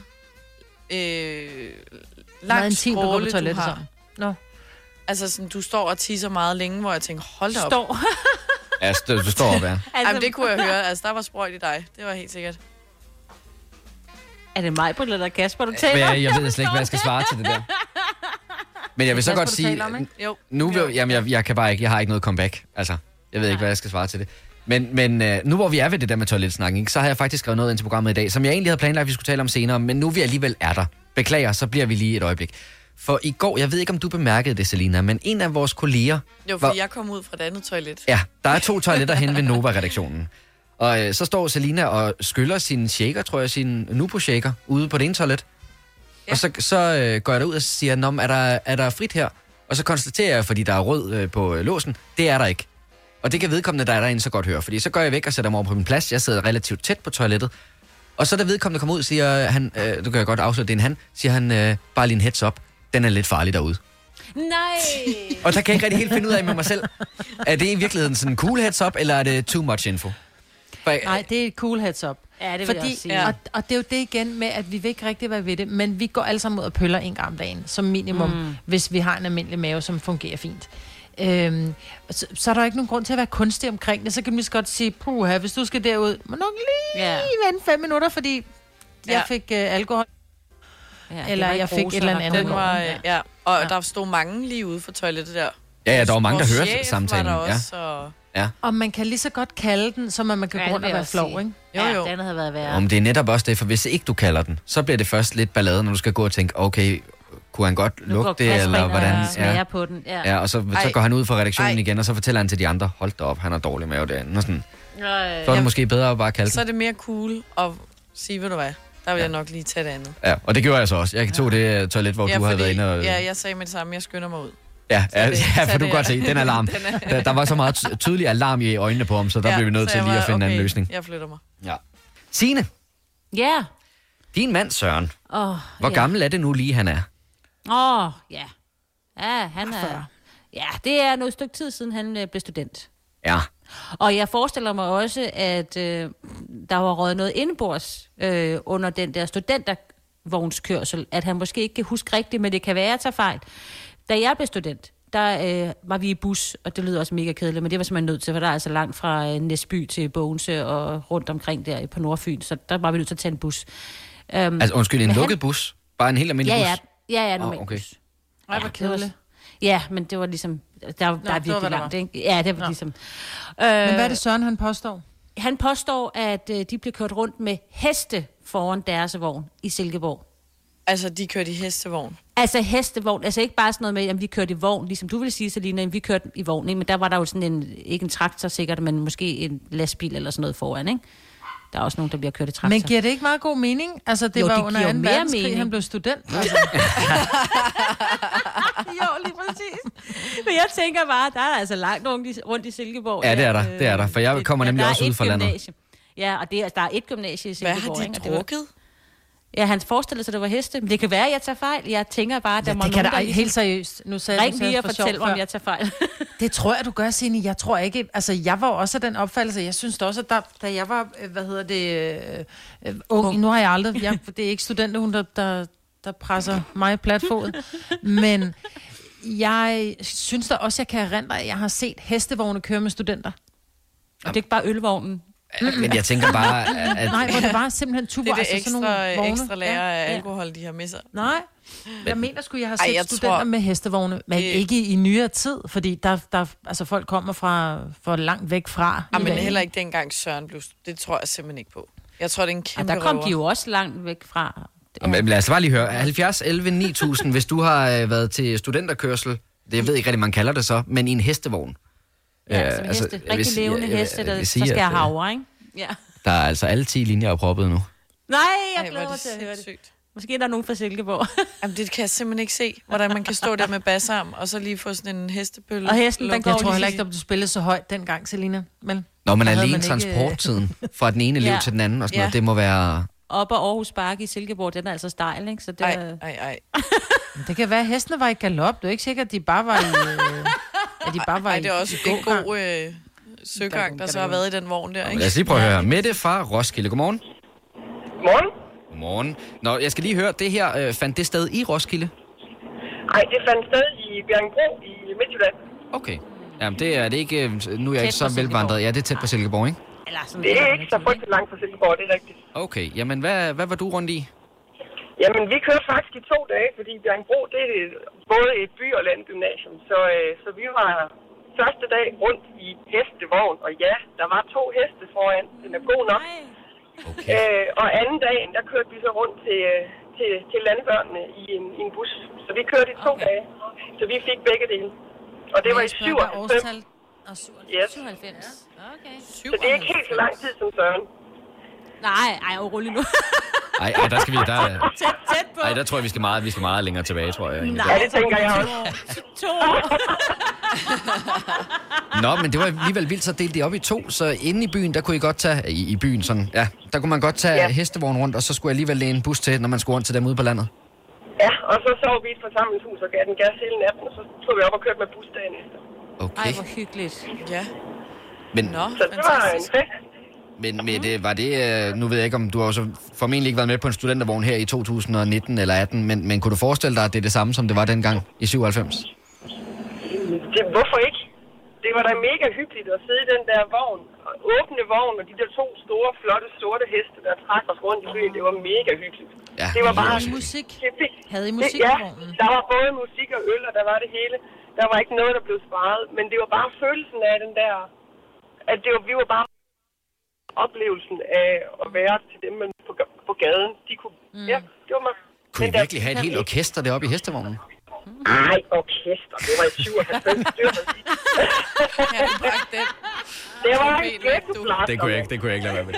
lang skråle, du har. Nå. Altså, sådan, du står og tisser meget længe, hvor jeg tænker, hold da op. Står. Ja, du står op, ja. Jamen, det kunne jeg høre. Altså, der var sprøjt i dig. Det var helt sikkert. Er det mig, eller Kasper, du taler om? Jeg ved slet ikke, hvad jeg skal svare til det der. Men jeg vil så godt sige... Jeg kan bare ikke... Jeg har ikke noget comeback. Altså, jeg ved ikke, hvad jeg skal svare til det. Men nu hvor vi er ved det der med toiletsnakken, så har jeg faktisk skrevet noget ind til programmet i dag, som jeg egentlig havde planlagt, at vi skulle tale om senere, men nu vi alligevel er der. Beklager, så bliver vi lige et øjeblik. For i går, jeg ved ikke, om du bemærkede det, Selina, men en af vores kolleger... Jo, fordi jeg kom ud fra et andet toilet. Ja, der er 2 toiletter hen ved Nova-redaktionen. Og så står Selina og skyller sin shaker, tror jeg, sin Nupo-shaker, ude på det ene toilet. Ja. Og så går jeg derud og siger, er der frit her? Og så konstaterer jeg, fordi der er rød på låsen, det er der ikke. Og det kan vedkommende, der er derinde, så godt høre. Fordi så går jeg væk og sætter mig over på min plads. Jeg sidder relativt tæt på toilettet. Og så da vedkommende kommer ud, siger han, du kan jeg godt afsløre, det er en han, siger han, bare lige en heads up, den er lidt farlig derude. Nej! Og der kan jeg ikke rigtig helt finde ud af med mig selv. Er det i virkeligheden sådan en cool heads up, eller er det too much info? Nej, det er et cool heads up. Ja, det vil jeg sige. Og det er jo det igen med, at vi vil ikke rigtig være ved det, men vi går alle sammen ud og pøller 1 gang om dagen, som minimum, hvis vi har en almindelig mave, som fungerer fint. Så er der ikke nogen grund til at være kunstig omkring det. Så kan man lige så godt sige, puha, hvis du skal derud, må nok lige vente 5 minutter, fordi jeg fik alkohol. Ja, eller jeg fik et eller andet. Og der stod mange lige ude for toilettet der. Ja, der var mange, der Vores hørte chef samtalen. var der også, og... Ja. Og man kan lige så godt kalde den, som at man kan gå rundt og være flov, ikke? Jo. Den havde været værre. Om det er netop også det, for hvis ikke du kalder den, så bliver det først lidt ballade, når du skal gå og tænke, okay, kunne han godt lugte det, eller hvordan? Smager på den. Ja, og så går han ud fra redaktionen igen, og så fortæller han til de andre, hold da op, han har dårlig mave derinde. Og sådan. Så er det måske bedre at bare kalde Så er den. det mere cool at sige, ved du hvad, der vil jeg nok lige tage det andet. Ja, og det gjorde jeg så også. Jeg tog det toilet, hvor du havde været inde og... Ja, jeg sagde med det samme, jeg skynder mig ud. Ja, for du kan godt se, den alarm. Der var så meget tydelig alarm i øjnene på ham, så der blev vi nødt til lige at finde en anden løsning. Jeg flytter mig. Ja. Signe, Ja. din mand Søren, hvor gammel er det nu lige, han er? Ja. Ja, han er... Ja, det er noget stykke tid siden, han blev student. Ja. Og jeg forestiller mig også, at der var røget noget indenbords under den der studentervognskørsel, at han måske ikke kan huske rigtigt, men det kan være, at jeg tager fejl. Da jeg blev student, der var vi i bus, og det lyder også mega kedeligt, men det var simpelthen nødt til, for der er altså langt fra Næsby til Bogense og rundt omkring der på Nordfyn, så der var vi nødt til at tage en bus. Altså undskyld, en lukket bus? Bare en helt almindelig bus? Ja, en normal okay. bus. Ej, hvor kedeligt. Ja, men det var ligesom... Der er virkelig langt, ikke? Ja, det var ligesom... Men hvad er det Søren, han påstår? Han påstår, at de blev kørt rundt med heste foran deres vogn i Silkeborg. Altså, de kørte i hestevogn? Altså hestevogn, altså ikke bare sådan noget med, at vi kørte i vogn, ligesom du ville sige, Selina, at vi kørte i vogn, ikke? Men der var der jo sådan ikke en traktor sikkert, men måske en lastbil eller sådan noget foran, ikke? Der er også nogen, der bliver kørt i traktor. Men giver det ikke meget god mening? Altså, det var under 2. verdenskrig, han blev student. Altså. Jo, lige præcis. Men jeg tænker bare, der er altså langt rundt i Silkeborg. Ja, det er der, for jeg kommer nemlig også ud fra landet. Ja, og der er et gymnasie i Silkeborg. Hvad har de drukket? Ja, han forestillede sig, at det var heste. Men det kan være, at jeg tager fejl. Jeg tænker bare, at der må det kan nogen, da helt seriøst. Nu sagde ring lige og fortæl mig, om jeg tager fejl. Det tror jeg, du gør, Signe. Jeg tror ikke... Altså, jeg var også af den opfattelse. Jeg synes også, at da jeg var, ung... Nu har jeg aldrig... det er ikke studenterhund, der presser mig platfod. Men jeg synes da også, jeg kan erindre, at jeg har set hestevogne køre med studenter. Og det er ikke bare ølvognen. Men jeg tænker bare, at... Nej, hvor det var simpelthen ture. Det er det altså sådan nogle ekstra lager af alkohol, de har med sig. Nej, jeg mener sgu, jeg har set studenter med hestevogne, men ikke i nyere tid, fordi der altså folk kommer fra langt væk fra. Ja, men heller ikke dengang Søren blev... Det tror jeg simpelthen ikke på. Jeg tror, det er en kæmpe der kom de jo også langt væk fra. Men lad os bare lige høre. 70 11 9000, hvis du har været til studenterkørsel, det jeg ved ikke rigtig, man kalder det så, men i en hestevogn. Ja, som heste. Rigtig levende heste, der skal have havre, ikke? Ja. Der er altså alle 10 linjer opproppet nu. Nej, jeg glæder mig til at høre det. Måske er der nogen fra Silkeborg. Jamen, det kan jeg simpelthen ikke se, hvordan man kan stå der med bassarm, og så lige få sådan en hestepølle. Og hesten, den går jeg tror heller ikke, at du spillede så højt dengang, Selina. Men når man alene transporttiden fra den ene elev til den anden, og sådan noget, det må være... Op ad Aarhus Bakke i Silkeborg, den er altså stejl, ikke? Så det... Ej. Det kan være, at hestene var i galop. Du er ikke sikker, at de bare var i... Ej, det er også en god søgang, der så har været i den vogn der, ikke? Lad os lige prøve at høre. Mette fra Roskilde. Godmorgen. Godmorgen. Godmorgen. Nå, jeg skal lige høre, det her fandt det sted i Roskilde? Nej, det fandt sted i Bjerringbro i Midtjylland. Okay. Jamen, det er det ikke... Nu er jeg ikke så velvandret. Ja, det er tæt på Silkeborg, ikke? Det er ikke så frygteligt langt fra Silkeborg, det er rigtigt. Okay. Jamen, hvad var du rundt i? Jamen, vi kørte faktisk i 2 dage, fordi Bjerringbro, det er både et by- og landgymnasium. Så vi var første dag rundt i hestevogn, og ja, der var 2 heste foran. Den er god nok. Okay. Og anden dagen, der kørte vi så rundt til landbørnene i en bus. Så vi kørte i 2 dage, så vi fik begge dele. Og det var i 97. Yes. 97. Okay. Så det er ikke helt så lang tid som Søren. Nej, rolig nu. Ej, der skal vi... Tæt på. Ej, der tror jeg, vi skal meget længere tilbage, tror jeg. Nej, det tænker jeg også. 2 år. Nå, men det var alligevel vildt, så delte de op i 2, så inde i byen, der kunne I godt tage... I byen, sådan... Ja, der kunne man godt tage hestevogn rundt, og så skulle jeg alligevel læne en bus til, når man skulle rundt til dem ude på landet. Ja, og så sov vi i et forsamlingshus og gav den gas hele natten, og så tog vi op og kørte med bus dagen efter. Okay. Ej, hvor hyggeligt. Ja. Men, så det var en fest. Men med det, var det... Nu ved jeg ikke, om du har så formentlig ikke været med på en studentervogn her i 2019 eller 18, men kunne du forestille dig, at det er det samme, som det var dengang i 97? Hvorfor ikke? Det var da mega hyggeligt at sidde i den der vogn, åbne vogn, og de der 2 store, flotte, sorte heste, der trak os rundt i byen. Det var mega hyggeligt. Ja, det var bare musik. Havde I musik Ja, i vognen? der var både musik og øl, og der var det hele. Der var ikke noget, der blev sparet. Men det var bare følelsen af den der... At vi var bare oplevelsen af at være til dem på gaden. De kunne... Ja, det var mig. Kunne I virkelig have et helt orkester deroppe i hestevognen? Ej, orkester. Det var i 97 stykker. Det var en ghetto-blaster. Det kunne jeg ikke lade være med.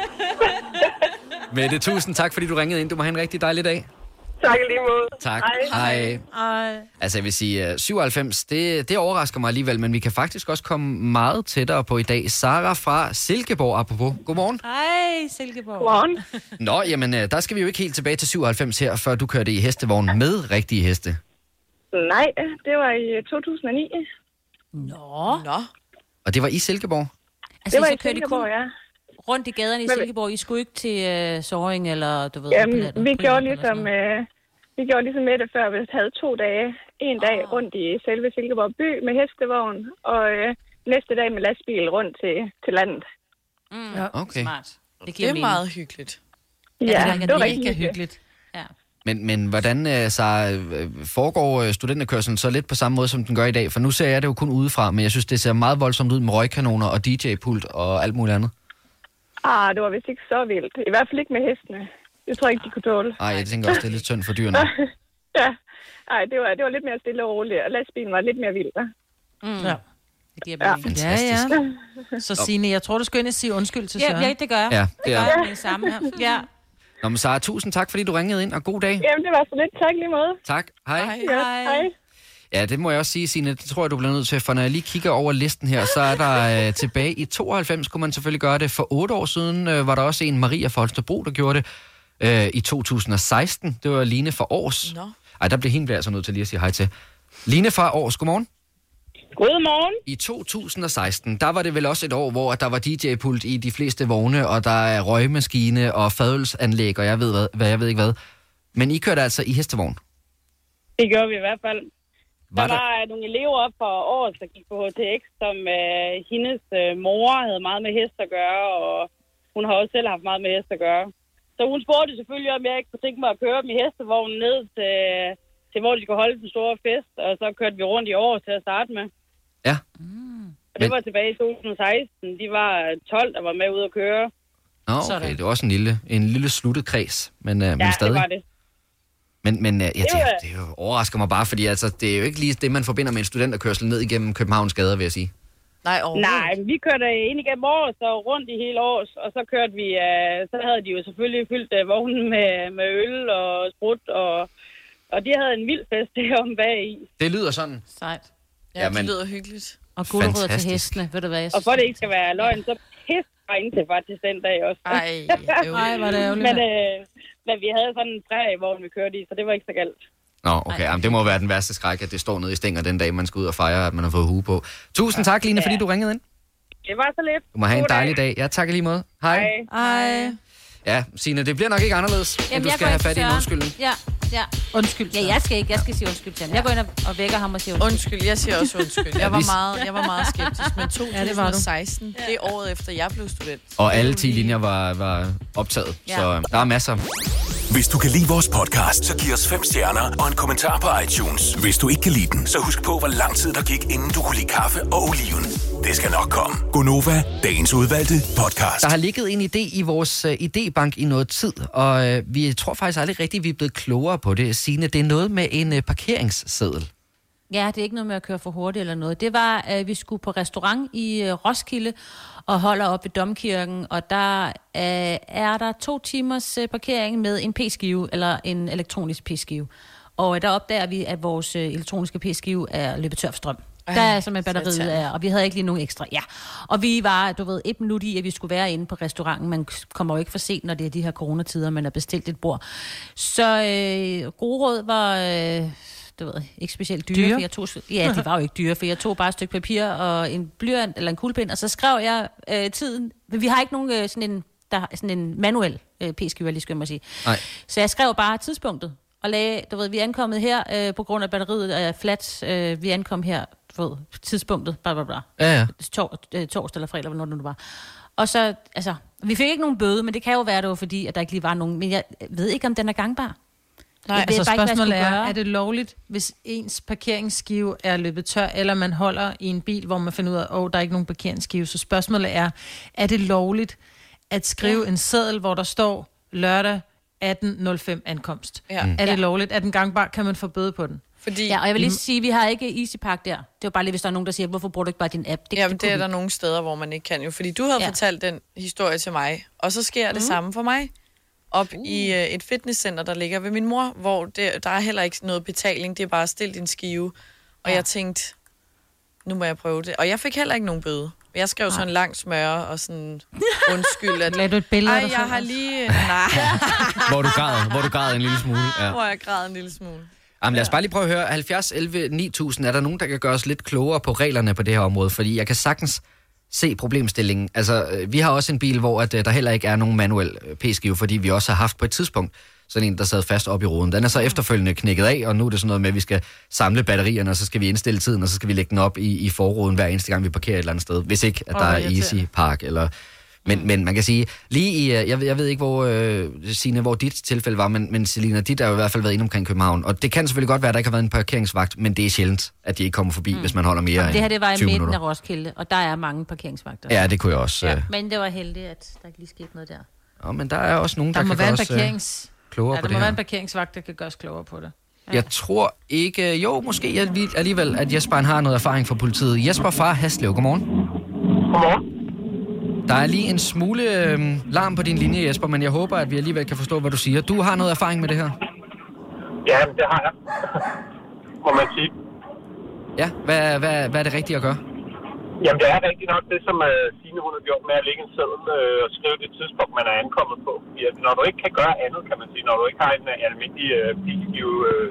Mette, tusind tak, fordi du ringede ind. Du må have en rigtig dejlig dag. Tak lige måde. Tak. Hej. Altså, jeg vil sige, 97, det overrasker mig alligevel, men vi kan faktisk også komme meget tættere på i dag. Sara fra Silkeborg, apropos. Godmorgen. Hej, Silkeborg. Godmorgen. Nå, jamen, der skal vi jo ikke helt tilbage til 97 her, før du kørte i hestevogn med rigtige heste. Nej, det var i 2009. Nå. Og det var i Silkeborg? Altså, det var i Silkeborg, ja. Rundt i gaderne i Silkeborg. I skulle ikke til Såring, eller du ved... Jamen, vi gjorde ligesom med det før. Vi havde 2 dage. En dag rundt i selve Silkeborg by med hestevogn, og næste dag med lastbil rundt til landet. Ja, okay. Smart. Det er meget hyggeligt. Ja, det var rigtig hyggeligt. Ja. Men hvordan foregår studenterkørselen så lidt på samme måde, som den gør i dag? For nu ser jeg det jo kun udefra, men jeg synes, det ser meget voldsomt ud med røgkanoner og DJ-pult og alt muligt andet. Det var vist ikke så vildt. I hvert fald ikke med hestene. Det tror jeg ikke, de kunne tåle. Nej, jeg tænker også, det er lidt synd for dyrene. Ja. Ej, det var lidt mere stille og roligt, og lastbilen var lidt mere vild. Ja. Det giver mening. Fantastisk. Ja. Så Signe, jeg tror, du skal ind og sige undskyld til Søren. Ja, det gør jeg. Ja, det gør jeg. Det samme her. Ja. Nå, men Sara, tusind tak, fordi du ringede ind, og god dag. Jamen, det var så lidt. Tak lige måde. Tak. Hej. Hej. Ja, det må jeg også sige, Signe. Det tror jeg, du bliver nødt til, for når jeg lige kigger over listen her, så er der tilbage i 92, kunne man selvfølgelig gøre det. For 8 år siden var der også en, Maria fra Holstebro, der gjorde det. I 2016, det var Line fra Aars. Ej, der blev hende altså nødt til lige at sige hej til. Line fra Aars, godmorgen. Godmorgen. I 2016, der var det vel også et år, hvor der var DJ-pult i de fleste vogne, og der er røgmaskine og fadelsanlæg, og jeg ved ikke hvad. Men I kørte altså i hestevogn? Det gjorde vi i hvert fald. Der var nogle elever op for året, der gik på HTX, som hendes mor havde meget med hest at gøre, og hun har også selv haft meget med hest at gøre. Så hun spurgte selvfølgelig, om jeg ikke kunne tænke mig at køre dem i hestevognen ned til hvor de skulle holde den store fest, og så kørte vi rundt i år til at starte med. Ja. Og det var tilbage i 2016. De var 12, der var med ude at køre. Nå, okay. Det var også en lille sluttet kreds, men stadig. Det var det. Men det overrasker mig bare, fordi altså, det er jo ikke lige det, man forbinder med en studenterkørsel ned igennem Københavns gader, vil jeg sige. Nej, vi kørte ind igennem året, så rundt i hele året, og så kørte vi, så havde de jo selvfølgelig fyldt vognen med øl og sprut, og de havde en vild fest derom bag i. Det lyder sådan. Sejt. Ja, det lyder hyggeligt. Og gulerødder til hestene, ved du hvad jeg synes. Og for det ikke skal være løgn, så pisse var indtil faktisk den dag også. Ej, var det ærgerligt. Men vi havde sådan en træ, hvor vi kørte i, så det var ikke så galt. Nå, okay. Jamen, det må være den værste skræk, at det står nede i stænger den dag, man skal ud og fejre, at man har fået hue på. Tusind tak, Line, fordi du ringede ind. Det var så lidt. Du må have en dejlig dag. Ja, tak lige måde. Hej. Hej. Ja, Signe, det bliver nok ikke anderledes, end du skal have fat i en undskyldning. Ja. Undskyld. Ja, jeg skal sige undskyld til ham. Jeg går ind og vækker ham og siger undskyld. Jeg siger også undskyld. Jeg var meget skeptisk, men 2016, det er året efter, jeg blev student. Og alle 10 linjer var optaget, så der er masser. Hvis du kan lide vores podcast, så giv os 5 stjerner og en kommentar på iTunes. Hvis du ikke kan lide den, så husk på, hvor lang tid der gik, inden du kunne lide kaffe og oliven. Det skal nok komme. Gonova, dagens udvalgte podcast. Der har ligget en idé i vores idébank i noget tid, og vi tror faktisk aldrig rigtigt, vi er blevet klogere på det. Signe, det er noget med en parkeringsseddel. Ja, det er ikke noget med at køre for hurtigt eller noget. Det var, at vi skulle på restaurant i Roskilde og holder op ved Domkirken, og der er der 2 timers parkering med en p-skive, eller en elektronisk p-skive. Og der opdager vi, at vores elektroniske p-skive er løbet tør for strøm. Der er simpelthen batteriet af, og vi havde ikke lige nogen ekstra. Ja. Og vi var, 1 minut i, at vi skulle være inde på restauranten. Man kommer jo ikke for sent, når det er de her coronatider, man har bestilt et bord. Så gode råd var... ikke specielt dyre. For jeg tog, de var jo ikke dyre, for jeg tog bare et stykke papir og en blyant eller en kuglepen, og så skrev jeg tiden. Vi har ikke nogen sådan en manuel p-skiver, lige skal jeg sige. Nej. Så jeg skrev bare tidspunktet og lagde, vi er ankommet her på grund af batteriet er flat. Vi ankom her, tidspunktet, bla bla bla. Ja. Torsdag eller fredag, eller hvornår det var. Og så, vi fik ikke nogen bøde, men det kan jo være, det var fordi, at der ikke lige var nogen. Men jeg ved ikke, om den er gangbar. Nej, Jeg ved altså bare ikke, hvad jeg spørgsmålet skulle er, gøre. er det lovligt, hvis ens parkeringsskive er løbet tør, eller man holder i en bil, hvor man finder ud af, der er ikke nogen parkeringsskive. Så spørgsmålet er det lovligt at skrive en seddel, hvor der står lørdag 18.05 ankomst? Ja. Er det lovligt? Er den gangbar? Kan man få bøde på den? Fordi... Ja, og jeg vil lige sige, at vi har ikke EasyPark der. Det var bare lige, hvis der er nogen, der siger, hvorfor bruger du ikke bare din app? Det er der nogle steder, hvor man ikke kan jo. Fordi du havde fortalt den historie til mig, og så sker det samme for mig. Op i et fitnesscenter, der ligger ved min mor, hvor der er heller ikke noget betaling, det er bare stil din skive. Og jeg tænkte, nu må jeg prøve det. Og jeg fik heller ikke nogen bøde. Jeg skrev sådan en lang smøre og sådan undskyld. At, lagde du et billede af dig jeg selv har også? lige... Nej. Hvor du græd en lille smule. Ja. Hvor jeg græd en lille smule. Jamen, lad os bare lige prøve at høre. 70 11 9000, er der nogen, der kan gøre os lidt klogere på reglerne på det her område? Fordi jeg kan sagtens se problemstillingen. Altså, vi har også en bil, hvor at, der heller ikke er nogen manuel p-skive, fordi vi også har haft på et tidspunkt sådan en, der sad fast op i ruden. Den er så efterfølgende knækket af, og nu er det sådan noget med, at vi skal samle batterierne, og så skal vi indstille tiden, og så skal vi lægge den op i forruden hver eneste gang, vi parkerer et eller andet sted. Hvis ikke, at der er EasyPark, eller... Men man kan sige, lige i, jeg ved ikke, Signe, hvor dit tilfælde var, men Selina, dit har jo i hvert fald været inde omkring København, og det kan selvfølgelig godt være, at der ikke har været en parkeringsvagt, men det er sjældent, at de ikke kommer forbi, hvis man holder mere end 20 minutter. Det her, det var i midten af Roskilde, og der er mange parkeringsvagter. Ja, det kunne jeg også. Ja, men det var heldigt, at der ikke lige skete noget der. Ja, men der er også nogen, der kan gøre os klogere på det der må være her. en parkeringsvagt, der kan gøre os klogere på det. Jeg tror ikke, måske alligevel, at Jesper har noget erfaring fra politiet. Jesper fra Haslev, godmorgen. Godmorgen. Der er lige en smule larm på din linje, Jesper, men jeg håber, at vi alligevel kan forstå, hvad du siger. Du har noget erfaring med det her? Ja, det har jeg. Må man sige. Ja, hvad er det rigtige at gøre? Jamen, det er rigtigt nok det, som Signe hun har gjort med at lægge en seddel og skrive det tidspunkt, man er ankommet på. Ja, når du ikke kan gøre andet, kan man sige, når du ikke har en almindelig p-skive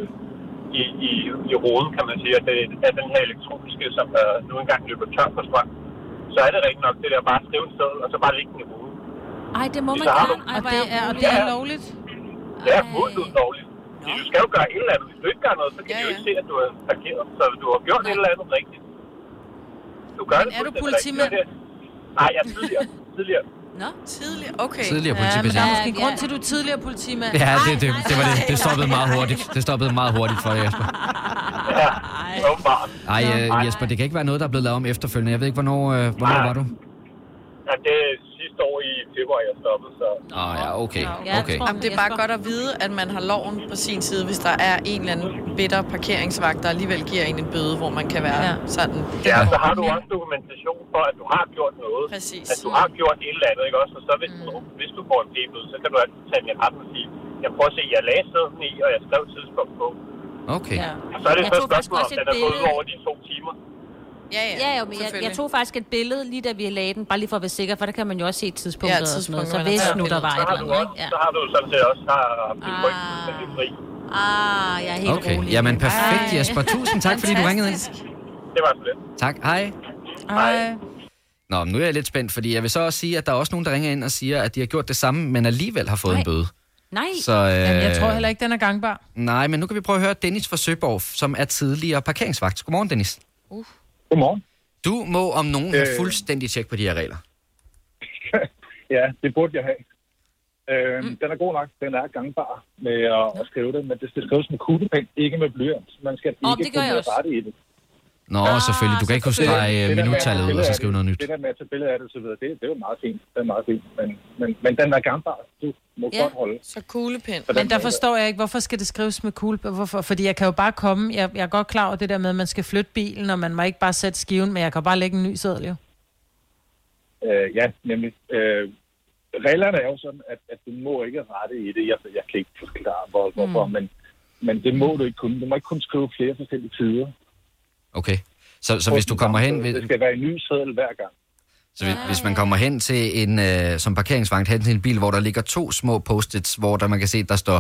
i roden, kan man sige, at det er den her elektroniske, som nu engang løber tør på strøm, så er det rigtig nok det der bare at skrive en seddel, og så bare lægge den i roden. Ej, det må man gerne. Og det er lovligt? Det er fuldt ud lovligt. Du skal jo gøre et eller andet. Hvis du ikke gør noget, så kan du jo ikke se, at du er parkeret. Så du har gjort et eller andet rigtigt. Du gør det er du politimand? Nej, jeg er tidligere. Nå, tidligere? Okay. Tidligere Ja, men politibetjent. der er måske en grund til, at du er tidligere politimand. Ja, det var det. Det stoppede meget hurtigt. Det stoppede meget hurtigt for dig, Jesper. Ja, åbenbart. Ej, Jesper, det kan ikke være noget, der er blevet lavet om efterfølgende. Jeg ved ikke, hvornår var du? Ja, det er sidste år i februar, jeg stoppede, så... Ja, okay. Jamen, det er bare godt at vide, at man har loven på sin side, hvis der er en eller anden bitter parkeringsvagt, der alligevel giver en bøde, hvor man kan være sådan... Ja, så har du også dokumentation for, at du har gjort noget. Præcis. At du har gjort et eller andet, ikke også? Og så hvis du får en p-bøde, så kan du altid tage den i retten og sige, jeg prøver at se, jeg lagde sædlen i, og jeg skrev tidspunkt på. Okay. Ja. Og så er det så et spørgsmål, om den er gået over de 2 timer. Ja, men jeg tog faktisk et billede, lige da vi lagde den, bare lige for at være sikker, for der kan man jo også se tidspunktet og sådan noget. Så hvis nu der var et eller andet, ikke? Så har du sådan set også haft din ryg fuldstændig fri. Jeg er helt rolig. Jamen perfekt, Jesper. Tusind tak, fordi du ringede ind. Det var så lidt. Tak, hej. Hej. Nå, nu er jeg lidt spændt, fordi jeg vil så også sige, at der er også nogen, der ringer ind og siger, at de har gjort det samme, men alligevel har fået en bøde. Nej. Så, Men jeg tror heller ikke, den er gangbar. Nej, men nu kan vi prøve at høre Dennis fra Søborg, som er tidligere parkeringsvagt. Godmorgen, Dennis. Godmorgen. Du må om nogen have fuldstændig tjek på de her regler. Ja, det burde jeg have. Den er god nok. Den er gangbar med at skrive det, men det skal skrives med kuglepen, ikke med blyant. Man skal ikke kunne rette i det. Nå, selvfølgelig. Du kan ikke huske dig minuttallet ud og så skrive noget nyt. Det der med at tage billeder af det, så videre, det er jo meget fint. Det er meget fint. Men den er gangbar. Du må godt holde. Så kuglepen. Men der forstår jeg ikke, hvorfor skal det skrives med kuglepen? Hvorfor? Fordi jeg kan jo bare komme. Jeg er godt klar over det der med, at man skal flytte bilen, og man må ikke bare sætte skiven, men jeg kan bare lægge en ny seddel jo. Ja, nemlig. Reglerne er jo sådan, at du må ikke rette i det. Jeg kan ikke forklare, hvorfor, men det må du ikke kunne. Du må ikke kunne skrive flere forskellige tider. Okay. Så hvis du kommer hen... Det skal være en ny seddel hver gang. Så hvis man kommer hen til en, som parkeringsvagt, hen til en bil, hvor der ligger 2 små post-its, hvor der man kan se, der står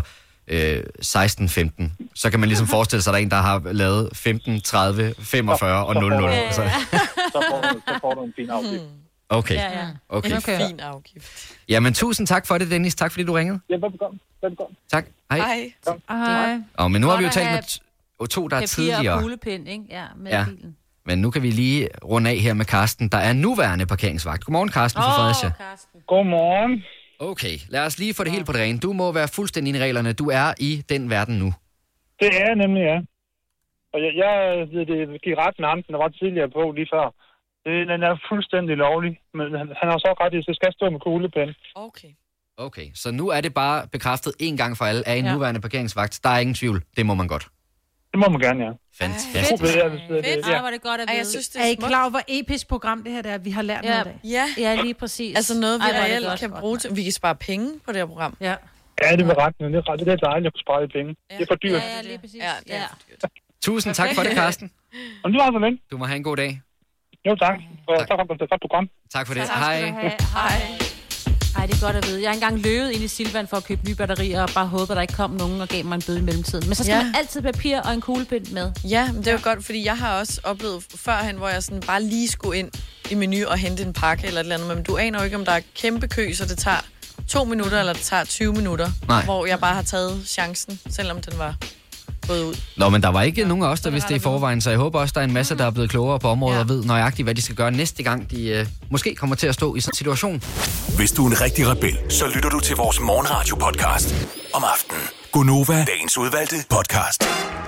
16-15, så kan man ligesom forestille sig, at der er en, der har lavet 15, 30, 45 og 00. Så får du en fin afgift. Okay. Okay. En fin afgift. Jamen, tusind tak for det, Dennis. Tak, fordi du ringede. Ja, velbekomme. Tak. Hej. Hej. Men nu har vi jo talt med 2, der er tidligere. Papir og kuglepen, ikke? Ja, med bilen. Men nu kan vi lige runde af her med Karsten, der er nuværende parkeringsvagt. Godmorgen, Karsten fra Fredericia. Karsten. Godmorgen. Okay, lad os lige få det helt på det rene. Du må være fuldstændig inde i reglerne. Du er i den verden nu. Det er jeg nemlig, ja. Og det gik ret med ham, der var tidligere på lige før. Den er fuldstændig lovlig, men han har så ret i, at det skal stå med kuglepen. Okay, så nu er det bare bekræftet en gang for alle af en nuværende parkeringsvagt. Der er ingen tvivl. Det må man godt. Det må man gerne, ja. Fantastisk. Fedt. Var det godt at vide. Jeg synes, det Er I klar over, hvor episk program det her er? Vi har lært noget af. Ja, lige præcis. Altså noget, vi Ej, hvor er det reelt godt. kan bruge til. Vi kan spare penge på det her program. Ja. Ja, det var ret, men det er dejligt at kunne spare lidt penge. Det er for dyrt. Ja, lige præcis. Ja, det er for dyrt. Tusind tak for det, Karsten. Og det var så længe. Du må have en god dag. Jo, tak. Og tak for det program. Tak for det. Tak Hej. skal du have. Hej. Ej, det er godt at vide. Jeg har engang løbet ind i Silvan for at købe nye batterier, og bare håbede, at der ikke kom nogen og gav mig en bøde i mellemtiden. Men så skal man altid papir og en kuglepind med. Ja, men det er jo godt, fordi jeg har også oplevet førhen, hvor jeg sådan bare lige skulle ind i menu og hente en pakke eller et eller andet. Men du aner jo ikke, om der er kæmpe kø, så det tager 2 minutter, eller det tager 20 minutter. Nej. Hvor jeg bare har taget chancen, selvom den var gået ud. Nå, men der var ikke nogen af os, der vidste det i forvejen, så jeg håber også, der er en masse, der er blevet klogere på området og ved nøjagtigt, hvad de skal gøre næste gang, de måske kommer til at stå i sådan en situation. Hvis du er en rigtig rebel, så lytter du til vores morgenradio-podcast om aftenen. Gonova, dagens udvalgte podcast.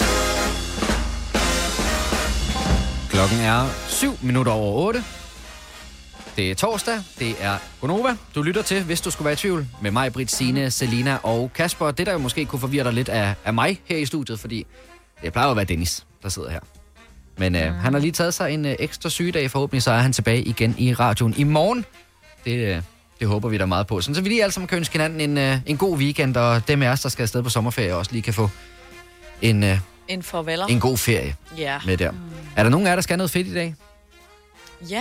Klokken er 7:07. Det er torsdag, det er Gonova. Du lytter til, hvis du skulle være i tvivl, med mig, Britt, Signe, Selina og Kasper. Det, der jo måske kunne forvirre dig lidt af mig her i studiet, fordi det plejer at være Dennis, der sidder her. Men han har lige taget sig en ekstra sygedag. Forhåbentlig så er han tilbage igen i radioen i morgen. Det håber vi da meget på. Sådan, så vi lige alle sammen kan ønske hinanden en god weekend, og dem af os, der skal afsted på sommerferie, også lige kan få En farveler. en god ferie med der. Er der nogen af jer, der skal noget fedt i dag? Ja.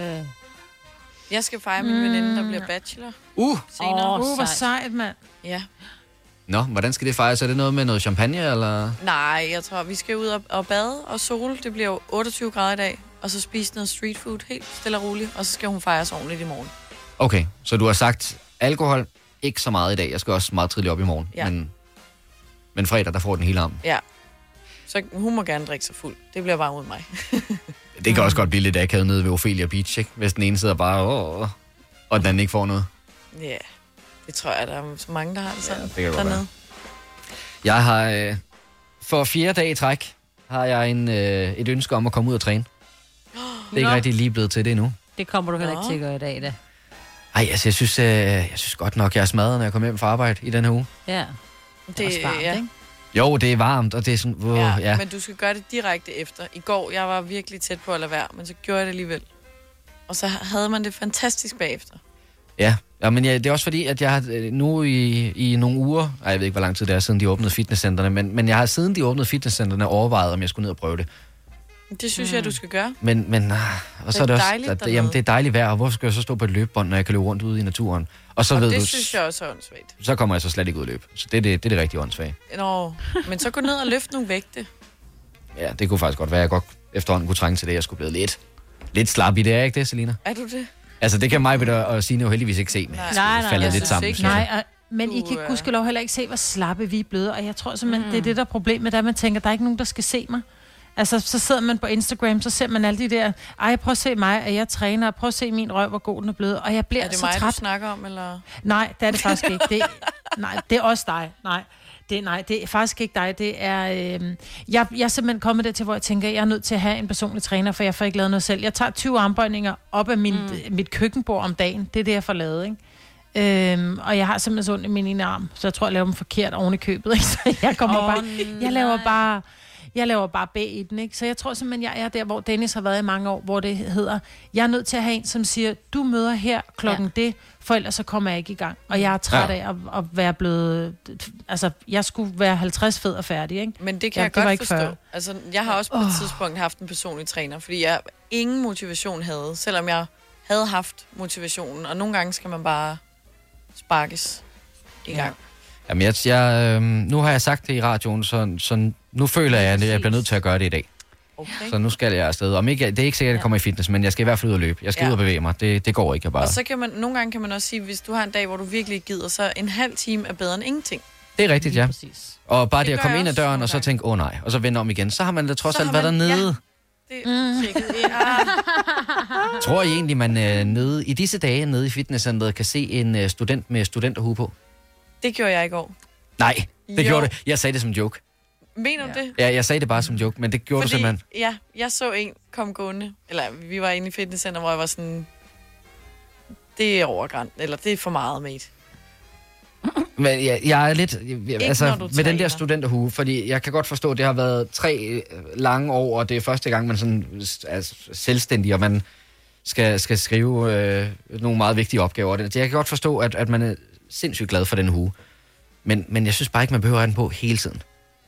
Jeg skal fejre min veninde, der bliver bachelor. Senere. Hvor sejt, mand. Ja. Nå, hvordan skal det fejres? Er det noget med noget champagne, eller? Nej, jeg tror, vi skal ud og bade og sol. Det bliver jo 28 grader i dag. Og så spise noget street food helt stille og roligt. Og så skal hun fejres ordentligt i morgen. Okay, så du har sagt alkohol, ikke så meget i dag. Jeg skal også meget tidligt op i morgen. Ja. Men fredag, der får den hele arm. Ja. Så hun må gerne drikke sig fuld. Det bliver bare mod mig. Det kan også godt blive lidt akavet nede ved Ophelia Beach, ikke? Hvis den ene sidder bare, og den anden ikke får noget. Ja, det tror jeg, der er så mange, der har det sådan. det kan godt dernede. være. Jeg har for 4. dag i træk, har jeg et ønske om at komme ud og træne. Det er ikke rigtig lige blevet til det endnu. Det kommer du heller ikke til at gøre i dag, da. Ej, altså, jeg synes godt nok, jeg er smadret, når jeg kommer hjem fra arbejde i den her uge. Ja. Det er også varmt, ikke? Jo, det er varmt, og det er sådan... Ja, men du skal gøre det direkte efter. I går, jeg var virkelig tæt på at lade være, men så gjorde jeg det alligevel. Og så havde man det fantastisk bagefter. Ja, men det er også fordi, at jeg har nu i nogle uger... jeg ved ikke, hvor lang tid det er, siden de åbnede fitnesscentrene, men jeg har siden de åbnede fitnesscentrene overvejet, om jeg skulle ned og prøve det. Det synes jeg, du skal gøre. Men og så er det også... dejligt Jamen, det er dejligt vejr, og hvorfor skal jeg så stå på et løbebånd, når jeg kan løbe rundt ude i naturen? Og så ved det du... synes jeg også er åndssvagt. Så kommer jeg så slet ikke ud at løbe. Så det er det rigtige åndssvagt. Nå, men så gå ned og løft nogle vægte. Ja, det kunne faktisk godt være, jeg godt efterhånden kunne trænge til det. Jeg skulle blive lidt slap i det, er ikke det, Selina? Er du det? Altså, det kan mig og Signe jo heldigvis ikke se. Nej, faldet lidt sammen. Nej, men I kan gudskelov heller ikke se, hvor slappe vi er blevet. Og jeg tror simpelthen, det er det, der er problemet, at man tænker, der er ikke nogen, der skal se mig. Altså, så sidder man på Instagram, så ser man alle de der, prøv at se mig, at jeg træner, og prøv at se min røv, hvor god den er blevet. Og jeg bliver så træt. Er det mig, du snakker om, eller? Nej, det er det faktisk ikke. Det er også dig. Nej, det er faktisk ikke dig. Det er, jeg er simpelthen kommet der til, hvor jeg tænker, jeg er nødt til at have en personlig træner, for jeg får ikke lavet noget selv. Jeg tager 20 armbøjninger op af mit køkkenbord om dagen. Det er det, jeg får lavet, ikke? Og jeg har simpelthen så ondt i min ene arm, så jeg tror, jeg laver dem forkert oven i købet, ikke? Så jeg kommer jeg laver bare bag i den, ikke? Så jeg tror simpelthen, jeg er der, hvor Dennis har været i mange år, hvor det hedder, jeg er nødt til at have en, som siger, du møder her klokken det, for ellers så kommer jeg ikke i gang. Og jeg er træt af at være blevet... Altså, jeg skulle være 50 fed og færdig, ikke? Men det kan jeg godt forstå. 40. Altså, jeg har også på et tidspunkt haft en personlig træner, fordi jeg ingen motivation havde, selvom jeg havde haft motivationen. Og nogle gange skal man bare sparkes i gang. Jamen, nu har jeg sagt det i radioen, så nu føler jeg, at jeg bliver nødt til at gøre det i dag. Okay. Så nu skal jeg afsted. Det er ikke sikkert, at jeg kommer i fitness, men jeg skal i hvert fald ud og løbe. Jeg skal ud og bevæge mig. Det går ikke bare. Og så kan man, nogle gange kan man også sige, hvis du har en dag, hvor du virkelig ikke gider, så en halv time er bedre end ingenting. Det er rigtigt, ja. Præcis. Og bare det at komme ind ad døren, og så tænke, nej, og så vende om igen. Så har man da trods alt været dernede. det tjekkede jeg. Tror I egentlig, man nede i disse dage nede i fitnesscenteret kan se en student med studenterhue på? Det gjorde jeg i går. Nej, det Jo. gjorde det. Jeg sagde det som joke. Mener du det? Ja, jeg sagde det bare som joke, men det gjorde du simpelthen. Ja, jeg så en komme gående. Eller vi var inde i fitnesscenter, hvor jeg var sådan... Det er overgrænsen, eller det er for meget, mate. Men jeg er lidt... Altså, når du med den træner. der studenterhue, fordi jeg kan godt forstå, at det har været 3 lange år, og det er første gang, man sådan er selvstændig, og man skal skrive nogle meget vigtige opgaver. Jeg kan godt forstå, at man er sindssygt glad for den hue. Men jeg synes bare ikke, man behøver at have den på hele tiden.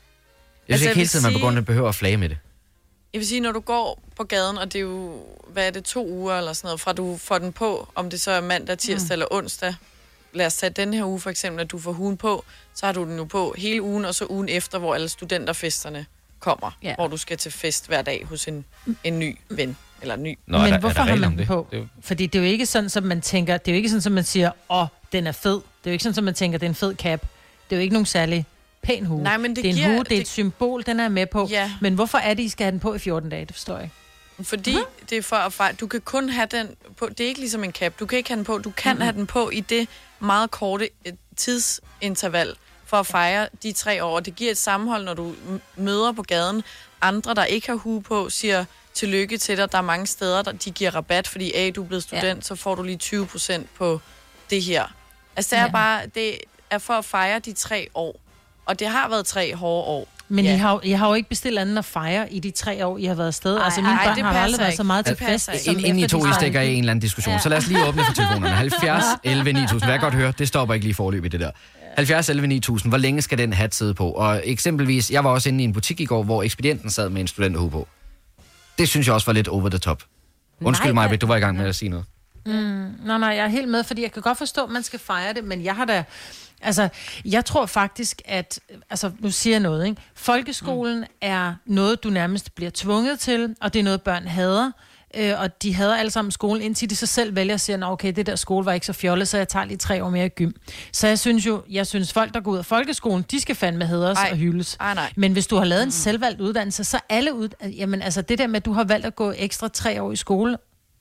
Jeg synes ikke hele tiden, man behøver at flage med det. Jeg vil sige, når du går på gaden, og det er jo, hvad er det, 2 uger eller sådan noget, fra du får den på, om det så er mandag, tirsdag eller onsdag. Lad os tage den her uge for eksempel, at du får huen på, så har du den jo på hele ugen, og så ugen efter, hvor alle studenterfesterne kommer, hvor du skal til fest hver dag hos en ny ven, eller en ny. Men hvorfor har man den på? Fordi det er jo ikke sådan, som man tænker, det er jo ikke sådan, som man siger, den er fed. Det er jo ikke sådan, som man tænker, det er en fed cap. Det er jo ikke nogen særlig pæn hue. Nej, men det er en hue, det er et symbol, den er med på. Ja. Men hvorfor er det, I skal have den på i 14 dage? Det forstår jeg ikke. Fordi det er for at fejre. Du kan kun have den på. Det er ikke ligesom en cap. Du kan ikke have den på. Du kan have den på i det meget korte tidsinterval for at fejre de 3 år. Det giver et sammenhold, når du møder på gaden. Andre, der ikke har hue på, siger tillykke til dig. Der er mange steder, der de giver rabat, fordi du er blevet student, så får du lige 20% på det her. Altså det er bare, det er for at fejre de 3 år. Og det har været 3 hårde år. Men I har jo ikke bestilt andet at fejre i de 3 år, I har været afsted. Altså mine børn har aldrig været så meget til fest. Inden I to, I stikker i en eller anden diskussion. Så lad os lige åbne for telefonerne. 70 11 9000. Hvad jeg godt høre, det stopper ikke lige forløb i det der. 70 11 9000. Hvor længe skal den hat sidde på? Og eksempelvis, jeg var også inde i en butik i går, hvor ekspedienten sad med en studenterhue på. Det synes jeg også var lidt over the top. Undskyld mig, du var i gang med at sige noget. Nej, jeg er helt med, fordi jeg kan godt forstå, at man skal fejre det, men jeg har da... Altså, jeg tror faktisk, at... Altså, nu siger jeg noget, ikke? Folkeskolen er noget, du nærmest bliver tvunget til, og det er noget, børn hader. Og de hader alle sammen skolen, indtil de så selv vælger at sige, okay, det der skole var ikke så fjollet, så jeg tager lige 3 år mere i gym. Så jeg synes folk, der går ud af folkeskolen, de skal fandme hædres og hyldes. Men hvis du har lavet en selvvalgt uddannelse, så alle jamen, altså det der med, at du har valgt at gå ekstra 3 år i skole,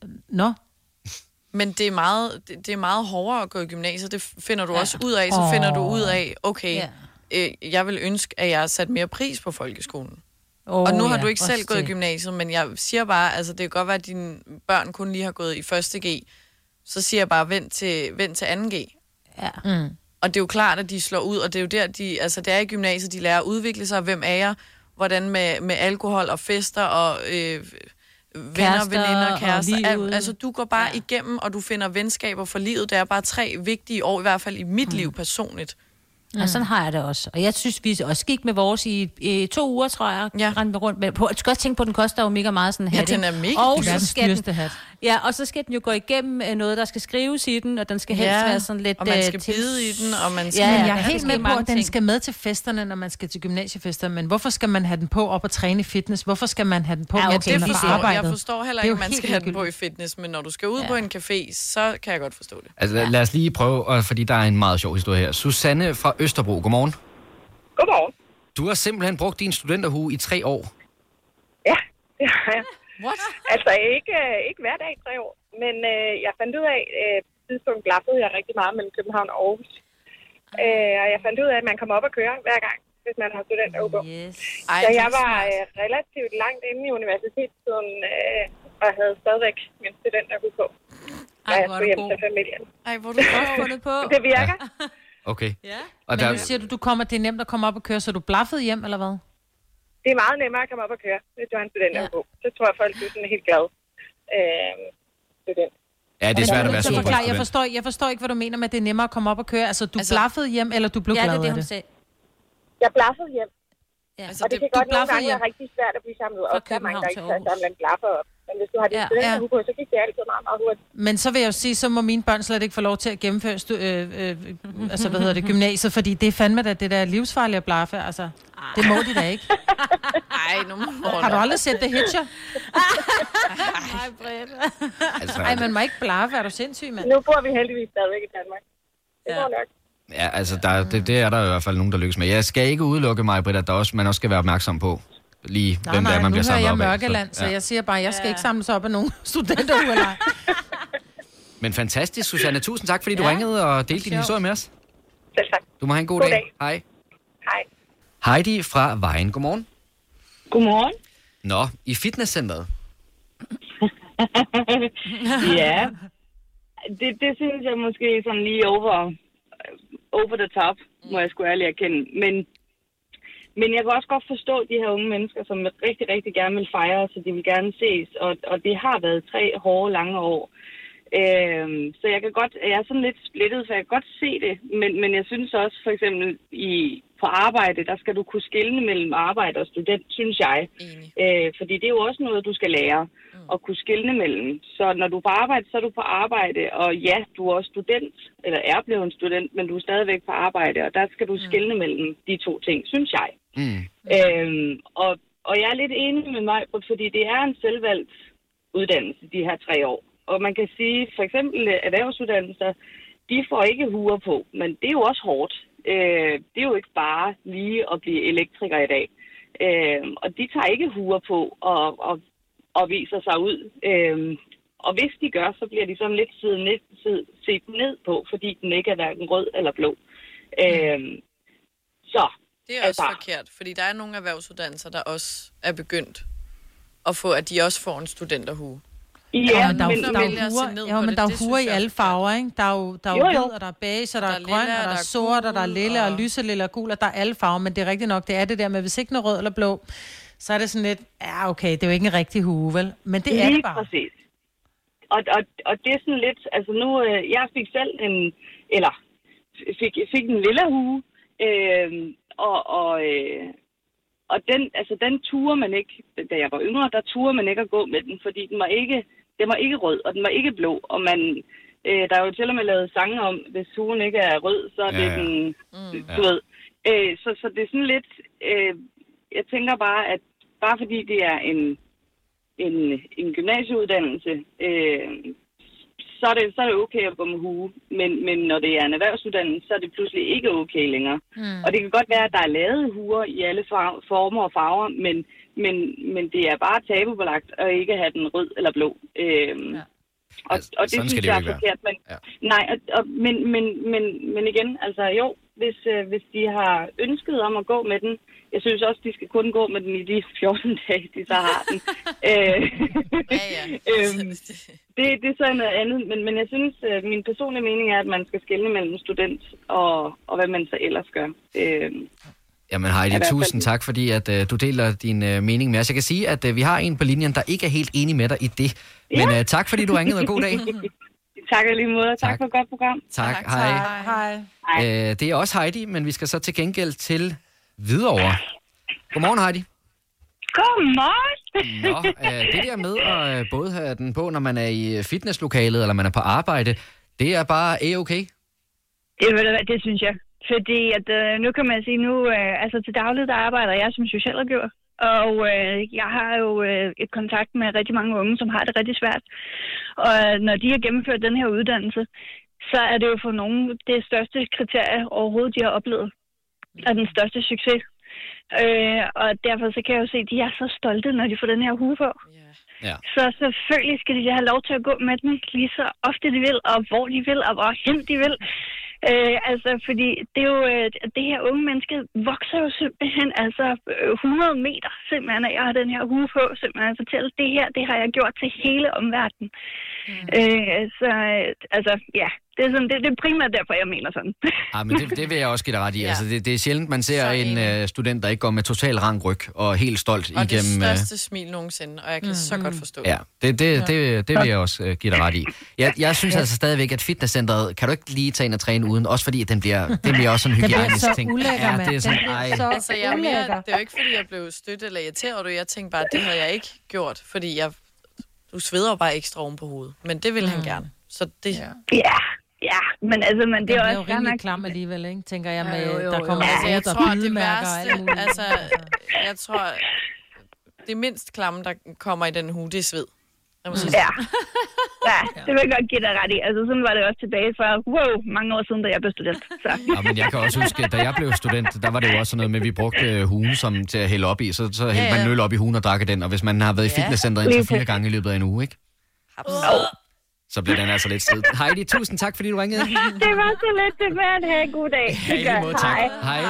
Men det er meget hårdere at gå i gymnasiet. Det finder du også ud af. Så finder du ud af, okay, jeg vil ønske, at jeg har sat mere pris på folkeskolen. Og nu har du ikke selv gået i gymnasiet, men jeg siger bare, altså det kan godt være, at dine børn kun lige har gået i 1. G. Så siger jeg bare, vent til 2. G. Ja. Og det er jo klart, at de slår ud, og det er jo der, det er i gymnasiet, de lærer at udvikle sig. Hvem er jeg? Hvordan med alkohol og fester og... venner, veninder, kærester. Altså, du går bare igennem, og du finder venskaber for livet. Det er bare 3 vigtige år, i hvert fald i mit liv personligt. Og sådan har jeg det også. Og jeg synes, vi også gik med vores i 2 uger, tror jeg. Rendte rundt med. Jeg skal også tænke på, at den koster jo mega meget sådan en hat. Ja, den er mega. Og så skal den, og så skal den jo gå igennem noget, der skal skrives i den, og den skal helst være sådan lidt... og man skal bide i den, og man skal... Men jeg er helt med på, at den skal med til festerne, når man skal til gymnasiefester. Men hvorfor skal man have den på op og træne i fitness? Hvorfor skal man have den på med det på arbejdet? Jeg forstår heller ikke, at man skal have den på i fitness, men når du skal ud på en café, så kan jeg godt forstå det. Altså, lad os lige prøve, fordi der er en meget sjov historie her. Susanne fra Østerbro, godmorgen. Godmorgen. Du har simpelthen brugt din studenterhue i 3 år. Ja, det har jeg. What? Altså ikke hver dag i 3 år, men jeg fandt ud af, på et tidspunkt blaffede jeg rigtig meget mellem København og Aarhus. Og jeg fandt ud af, at man kommer op og kører hver gang, hvis man har studenterhue på. Yes. Så jeg var relativt langt inde i universitetstiden, og havde stadigvæk min studenterhue på. Da jeg skulle hjem til familien. Ej, hvor du godt fundet på. Det virker. Okay. Ja. Og men nu siger du, det er nemt at komme op og køre, så du blaffede hjem, eller hvad? Det er meget nemmere at komme op og køre, hvis du har en studenter på. Så tror jeg, folk er sådan helt glade. Student. Ja, det er svært at være super student. Jeg forstår ikke, hvad du mener med, at det er nemmere at komme op og køre. Altså, du blaffede hjem, eller du blev glad af det? Jeg blaffede hjem. Ja. Og det kan godt nogle gange være rigtig svært at blive samlet op. Der er mange, der ikke kan samle en blaffer op. Men hvis du har din studenterhue på, så gik det altid meget, meget hurtigt. Men så vil jeg jo sige, så må mine børn slet ikke få lov til at gennemføre gymnasiet, fordi det er fandme da det der livsfarlige at blaffe. Altså, det må de da ikke. Ej, nu må har du aldrig set The Hitcher? Ej, Britt. Ej, man må ikke blaffe. Er du sindssyg, mand? Nu bor vi heldigvis stadigvæk i Danmark. Det går nok. Ja, altså, det er der i hvert fald nogen, der lykkes med. Jeg skal ikke udelukke mig, Britt, at man også skal være opmærksom på, lige, hvem det er, man bliver samlet op af. Nu hører jeg Mørkeland, så jeg siger bare, jeg skal ikke samles op af nogen studenter eller ej. Men fantastisk, Susanne. Tusind tak, fordi du ringede og delte din historie med os. Selv tak. Du må have en god dag. Hej. Hej. Heidi fra Vejen. Godmorgen. Godmorgen. Nå, i fitnesscenteret. Ja. Det synes jeg måske sådan lige over the top, må jeg sgu ærligt erkende. Men jeg kan også godt forstå de her unge mennesker, som rigtig, rigtig gerne vil fejre, så de vil gerne ses. Og det har været 3 hårde, lange år. Så jeg er sådan lidt splittet, så jeg kan godt se det. Men jeg synes også, for eksempel på arbejde, der skal du kunne skelne mellem arbejde og student, synes jeg. Fordi det er jo også noget, du skal lære at kunne skelne mellem. Så når du er på arbejde, så er du på arbejde, og ja, du er også student, eller er blevet en student, men du er stadigvæk på arbejde, og der skal du skelne mellem de 2 ting, synes jeg. Og jeg er lidt enig med mig, fordi det er en selvvalgt uddannelse, de her 3 år. Og man kan sige, for eksempel erhvervsuddannelser, de får ikke huer på, men det er jo også hårdt. Det er jo ikke bare lige at blive elektriker i dag. Og de tager ikke huer på og viser sig ud. Og hvis de gør, så bliver de sådan lidt set ned på, fordi den ikke er hverken rød eller blå. Så det er også forkert, fordi der er nogle erhvervsuddannelser, der også er begyndt at få, at de også får en studenterhue. Ja, men der er jo huer i alle farver, ikke? Der er jo hvid, og der er beige, og der er grøn, og der er sort, og der er lille, og lyselille og gul, og der er alle farver, men det er rigtigt nok, det er det der med, hvis ikke den er rød eller blå, så er det sådan lidt, ja okay, det er jo ikke en rigtig hue, vel? Men det er det bare. Præcis. Og det er sådan lidt, altså nu, jeg fik selv fik en lille hue, og den turde man ikke, da jeg var yngre, der turde man ikke at gå med den, fordi den var ikke rød, og den var ikke blå, og man, der er jo til og med lavet sange om, hvis huen ikke er rød, så er det den, du ved. Så det er sådan lidt, jeg tænker bare, at bare fordi det er en gymnasieuddannelse, så er det okay at gå med hue. Men når det er en erhvervsuddannelse, så er det pludselig ikke okay længere. Og det kan godt være, at der er lavet huer i alle former og farver, men det er bare tabubelagt at ikke have den rød eller blå. Og det synes jeg er forkert. Men, nej, men igen, altså jo, hvis de har ønsket om at gå med den, jeg synes også, de skal kun gå med den i de 14 dage, de så har den. Det er så noget andet, men jeg synes, min personlige mening er, at man skal skelne mellem student og hvad man så ellers gør. Jamen Heidi, tusind tak, fordi at du deler din mening med os. Jeg kan sige, at vi har en på linjen, der ikke er helt enig med dig i det. Men tak, fordi du ringede, og god dag. Tak lige måde. Tak for et godt program. Tak. Hej. Det er også Heidi, men vi skal så til gengæld til Hvidovre. Godmorgen, Heidi. Godmorgen. Nå, det der med at både have den på, når man er i fitnesslokalet, eller man er på arbejde, det er bare okay? Det synes jeg. Fordi at, nu kan man sige, altså til daglig, der arbejder jeg som socialrådgiver. Og jeg har jo et kontakt med rigtig mange unge, som har det rigtig svært. Og når de har gennemført den her uddannelse, så er det jo for nogen det største kriterie overhovedet, de har oplevet. Og den største succes. Og derfor så kan jeg jo se, at de er så stolte, når de får den her hue på. Ja. Så selvfølgelig skal de have lov til at gå med den lige så ofte de vil, og hvor de vil, og hvorhen de vil. Fordi det er jo, det her unge menneske vokser jo simpelthen 100 meter, simpelthen, at jeg har den her hue på, simpelthen fortælle, det her, det har jeg gjort til hele omverdenen. Det er sådan, det er primært derfor, jeg mener sådan. Men det vil jeg også give dig ret i. Altså, det er sjældent, man ser en student, der ikke går med total rank ryg og helt stolt og igennem... Og det største smil nogensinde, og jeg kan så godt forstå Ja, det vil jeg også give dig ret i. Jeg synes altså stadigvæk, at fitnesscenteret, kan du ikke lige tage ind og træne uden? Også fordi, det bliver også sådan en hygiejnisk ting. Det er så Altså, det er jo ikke, fordi jeg blev støttet eller irriteret, og jeg tænkte bare, at det havde jeg ikke gjort, fordi du sveder jo bare ekstra oven på hovedet. Men det vil han gerne. Så det... Ja, men altså, men det er jo også rimelig klam alligevel, ikke? Tænker jeg med, der kommer altså, jeg der tror, det bidemærker og alt muligt. værste, jeg tror, det mindst klamme, der kommer i den hue, det er sved. Ja. Ja, det vil jeg godt give dig ret i. Altså, sådan var det også tilbage for, mange år siden, da jeg blev student. Så. Ja, men jeg kan også huske, at da jeg blev student, der var det jo også sådan noget med, at vi brugte hugen til at hælde op i. Så hældte man øl op i hugen og drak den. Og hvis man har været i fitnesscenteret indtil 4 gange i løbet af en uge, ikke? Så bliver den altså lidt strid. Heidi, tusind tak, fordi du ringede. Det var så lidt til at have en god dag. Ja, i lige måde, tak. Hej.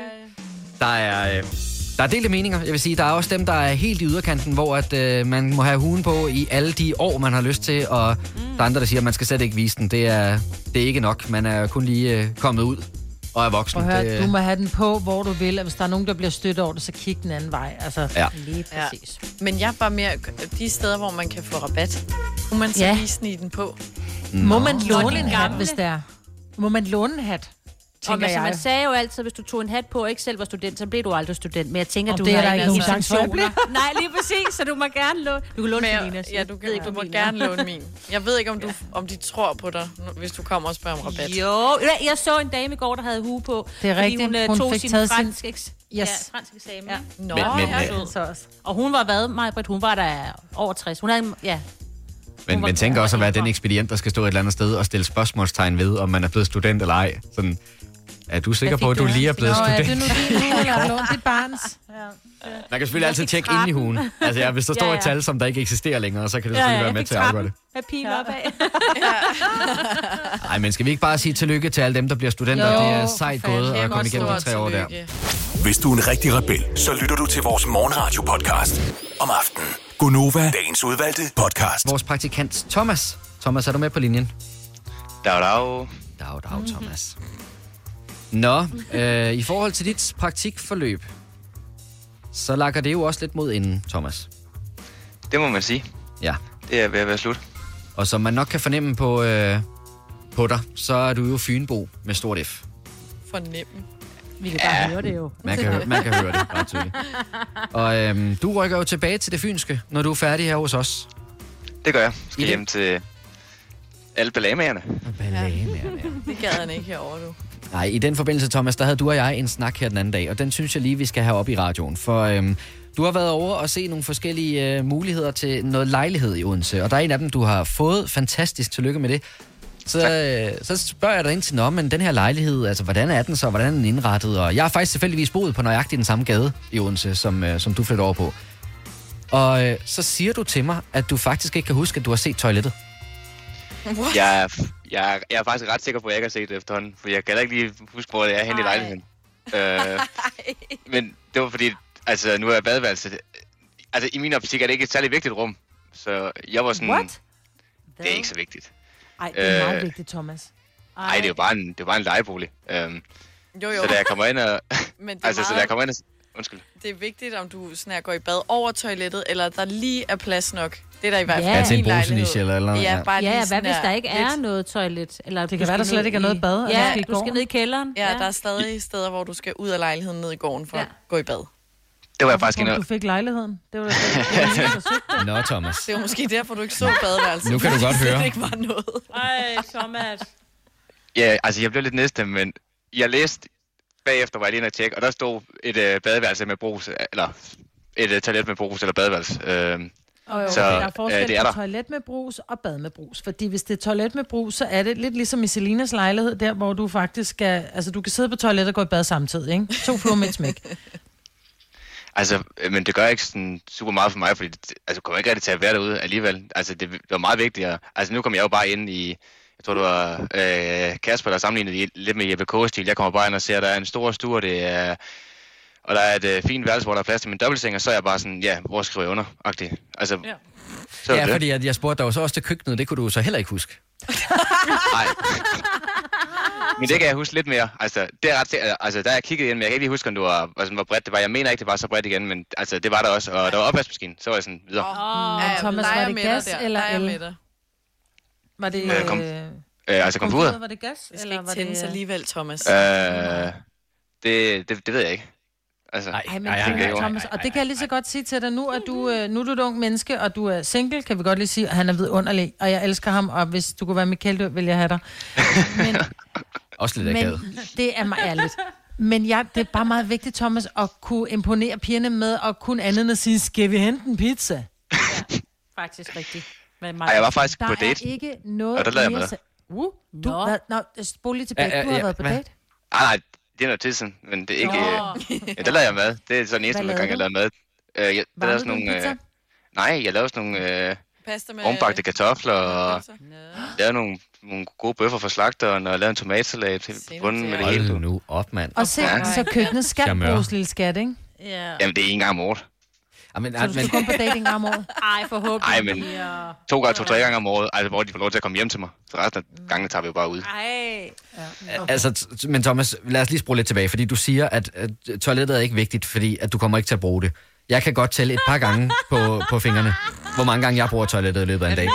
Der er delte meninger. Jeg vil sige, der er også dem, der er helt i yderkanten, hvor at, man må have huen på i alle de år, man har lyst til, og der er andre, der siger, at man skal slet ikke vise den. Det er ikke nok. Man er kun lige kommet ud og er voksen. Du må have den på, hvor du vil. Hvis der er nogen, der bliver stødt over det, så kig den anden vej. Altså, lige præcis. Ja. Men jeg var mere de steder, hvor man kan få rabat. Kunne man så lige snige den på? Må man låne en hat, hvis det er? Må man låne en hat? Og man sagde jo altid, hvis du tog en hat på og ikke selv var student, så blev du aldrig student. Men jeg tænker, og du det har er der ikke nogen nogen sanktioner. Nej, lige præcis, så du må gerne låne. Du kan låne Selinas. Ja, du må gerne låne min. Jeg ved ikke, om de tror på dig, hvis du kommer og spørger om rabat. Jo, jeg så en dame i går, der havde hue på. Det er rigtigt. Hun tog fik sin taget fransk fransk eksamen. Ja. Nå, og hun var hvad, Maj-Britt? Hun var der over 60. Hun havde, Men tænker også at være den ekspedient, der skal stå et eller andet sted og stille spørgsmålstegn ved, om man er blevet student eller ej. Sådan, er du sikker på, at du lige er blevet student? Er det nu din hue, eller har lånt dit barns? Man kan selvfølgelig altid tjekke ind i hugen. Altså, hvis der står et tal, som der ikke eksisterer længere, så kan det selvfølgelig være med til at afgøre det. Med pil opad. Nej, men skal vi ikke bare sige tillykke til alle dem, der bliver studenter? Det er sejt gået at komme igennem de 3 år der. Hvis du er en rigtig rebel, så lytter du til vores morgenradio-podcast om aftenen. Gonova, dagens udvalgte podcast. Vores praktikant Thomas. Thomas, er du med på linjen? Dag, Thomas. Nå, i forhold til dit praktikforløb, så lakker det jo også lidt mod inden, Thomas. Det må man sige. Ja. Det er ved at være slut. Og som man nok kan fornemme på dig, så er du jo Fynbo med stort F. Fornemme. Vi kan bare høre det jo. Man kan høre det ret tydeligt. Og du rykker jo tilbage til det fynske, når du er færdig her hos os. Det gør jeg. Skal hjem til alle ballamagerne. Det gad han ikke herovre, du. Nej, i den forbindelse, Thomas, der havde du og jeg en snak her den anden dag, og den synes jeg lige, vi skal have op i radioen. For du har været over og se nogle forskellige muligheder til noget lejlighed i Odense, og der er en af dem, du har fået. Fantastisk, tillykke med det. Så spørger jeg dig ind til, men den her lejlighed, altså hvordan er den så, hvordan er den indrettet? Og jeg har faktisk tilfældigvis boet på nøjagtigt den samme gade i Odense, som du flytter over på. Og så siger du til mig, at du faktisk ikke kan huske, at du har set toilettet. Jeg er faktisk ret sikker på, at jeg ikke har set det efterhånden, for jeg kan ikke lige huske, hvor det er hen i lejligheden. Men det var fordi, altså nu er badeværelset, altså i min optik er det ikke et særligt vigtigt rum, så jeg var sådan, What? Det er ikke så vigtigt. Ej, det er meget vigtigt, Thomas. Nej, det er jo bare en lejebolig. Jo. Så da jeg kommer ind og... Men altså, så da jeg kommer ind og... Undskyld. Det er vigtigt, om du sådan går i bad over toilettet, eller der lige er plads nok. Det er der i hvert fald ja, til en bruseniche eller noget. Ja, bare lige hvad hvis der ikke er noget toilet? Eller det kan være, der slet ikke er noget bad. Ja, du skal ned i kælderen. Ja, der er stadig steder, hvor du skal ud af lejligheden ned i gården for at gå i bad. Det var jeg faktisk du fik lejligheden. Det var det. Nå, Thomas. Det var måske derfor, du ikke så badeværelset. Nu kan du godt høre. Det ikke var noget. Ej, Thomas. Ja, altså jeg blev lidt næsten, men jeg læste bagefter, var jeg lige inde og tjekke, og der stod et badeværelse med brus, eller et toilet med brus, eller badeværelse. Så der er forskel på toilet med brus og bad med brus. Fordi hvis det er toilet med brus, så er det lidt ligesom i Selinas lejlighed, der hvor du faktisk skal... Altså, du kan sidde på toilet og gå i bad samtidig, ikke? 2 fluer med et smæk. Altså, men det gør ikke sådan super meget for mig, fordi altså, kommer ikke rigtig til at være derude alligevel. Altså, det var meget vigtigere. Altså, nu kommer jeg jo bare ind i... Jeg tror, det var Kasper, der sammenlignede lidt med Jeppe K-stil. Jeg kommer bare ind og ser, at der er en stor stue, og der er et fint værelse, hvor der er plads til min dobbeltseng, og så er jeg bare sådan, ja, hvor skriver jeg under-agtigt. Altså, ja, fordi jeg spurgte dig jo så også til køkkenet, det kunne du så heller ikke huske. Nej. Men det kan jeg huske lidt mere. Altså, det er ret, altså der er jeg kigget ind, men jeg kan ikke lige huske, om det var, altså, hvor bredt det var. Jeg mener ikke, det var så bredt igen, men altså, det var der også, og der var opvaskemaskine, så var jeg sådan videre. Thomas, var det gas eller el? Var det... altså komfuret? Var det gas? Eller var det alligevel, Thomas? Det ved jeg ikke. Altså, Thomas, og det kan jeg lige så godt sige til dig nu, at nu er du et ung menneske, og du er single, kan vi godt lige sige, og han er vidunderlig, og jeg elsker ham, og hvis du kunne være Michael, vil jeg have dig. Men, også lidt akavet. Det er mig ærligt. Men det er bare meget vigtigt, Thomas, at kunne imponere pigerne med, og kun andet end at sige, skal vi hente en pizza? Faktisk rigtigt. Ej, jeg var faktisk på date. Der er ikke noget Og der lavede jeg mere... med. Spol lige tilbage. Du har været på date? Nej, det er noget tid siden, men det er ikke... Ja, der lavede jeg mad. Det er sådan den eneste gang, jeg lavede mad. Jeg lavede sådan nogle... Nej, jeg lavede sådan nogle... ombagte kartofler, og lavede nogle gode bøffer fra slagteren, og lavede en tomatsalat til bunden med det hele. Hold nu op, mand. Og se, så køkkenet skal bruges, lille skat, ikke? Ja. Jamen, det er en gang om året. Så du skal komme på date en gang om året? Ej, forhåbentlig. Nej, men 2-3 gange om året, altså, hvor de får lov til at komme hjem til mig. Så resten af gangene tager vi jo bare ud. Ej. Okay. Altså, men Thomas, lad os lige spole lidt tilbage, fordi du siger, at toilettet er ikke vigtigt, fordi at du kommer ikke til at bruge det. Jeg kan godt tælle et par gange på fingrene, hvor mange gange jeg bruger toilettet i løbet af en dag.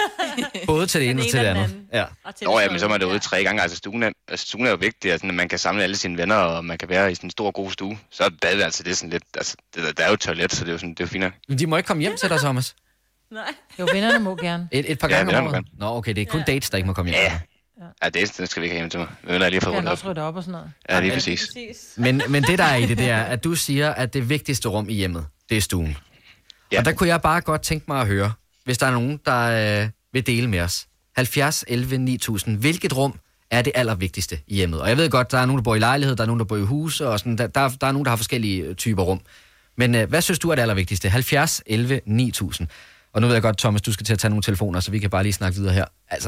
Både til det ene og til det andet. Ja. Men så er man derude 3 gange. Altså, stuen er jo vigtig, altså, at man kan samle alle sine venner, og man kan være i sådan en stor, god stue. Så er badeværelset, det er sådan lidt... Altså, der er jo toilet, så det er jo sådan, det er jo fint. Men de må ikke komme hjem til dig, Thomas? Nej. Jo, vennerne må gerne. Et par gange om året? Nå, okay, det er kun dates, der ikke må komme hjem. Ja, det skal vi ikke have hjem til mig. Venner er lige fået Kan rundt også rydde op og sådan noget. Ja, lige præcis. Men det, der er i det er, at du siger, at det vigtigste rum i hjemmet, det er stuen. Ja. Og der kunne jeg bare godt tænke mig at høre, hvis der er nogen, der vil dele med os. 70 11 9000. Hvilket rum er det allervigtigste i hjemmet? Og jeg ved godt, der er nogen, der bor i lejlighed, der er nogen, der bor i huse, og sådan, der er nogen, der har forskellige typer rum. Men hvad synes du er det allervigtigste? 70 11 9000. Og nu ved jeg godt, Thomas, du skal til at tage nogle telefoner, så vi kan bare lige snakke videre her. Altså,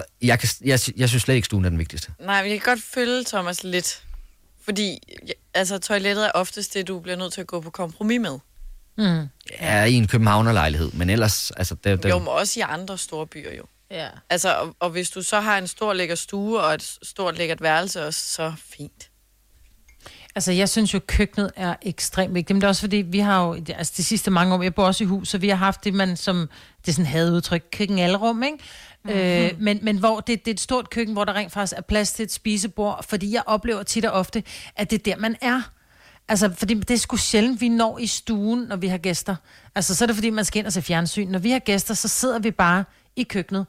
jeg synes slet ikke, stuen er den vigtigste. Nej, men jeg kan godt følge Thomas lidt. Fordi altså, toilettet er oftest det, du bliver nødt til at gå på kompromis med. Mm. Ja, i en københavnerlejlighed, men ellers... Altså, Jo, men også i andre store byer jo. Ja. Altså, og hvis du så har en stor lækker stue og et stort lækkert værelse også, så fint. Altså, jeg synes jo, køkkenet er ekstremt vigtigt. Men det er også fordi, vi har jo, altså de sidste mange år, jeg bor også i hus, så vi har haft det, man som, det er sådan hadudtryk, køkkenalrum, ikke? Men hvor det er et stort køkken, hvor der rent faktisk er plads til et spisebord, fordi jeg oplever tit og ofte, at det er der, man er. Altså, fordi det er sgu sjældent, vi når i stuen, når vi har gæster. Altså, så er det fordi, man skal ind og se fjernsyn. Når vi har gæster, så sidder vi bare i køkkenet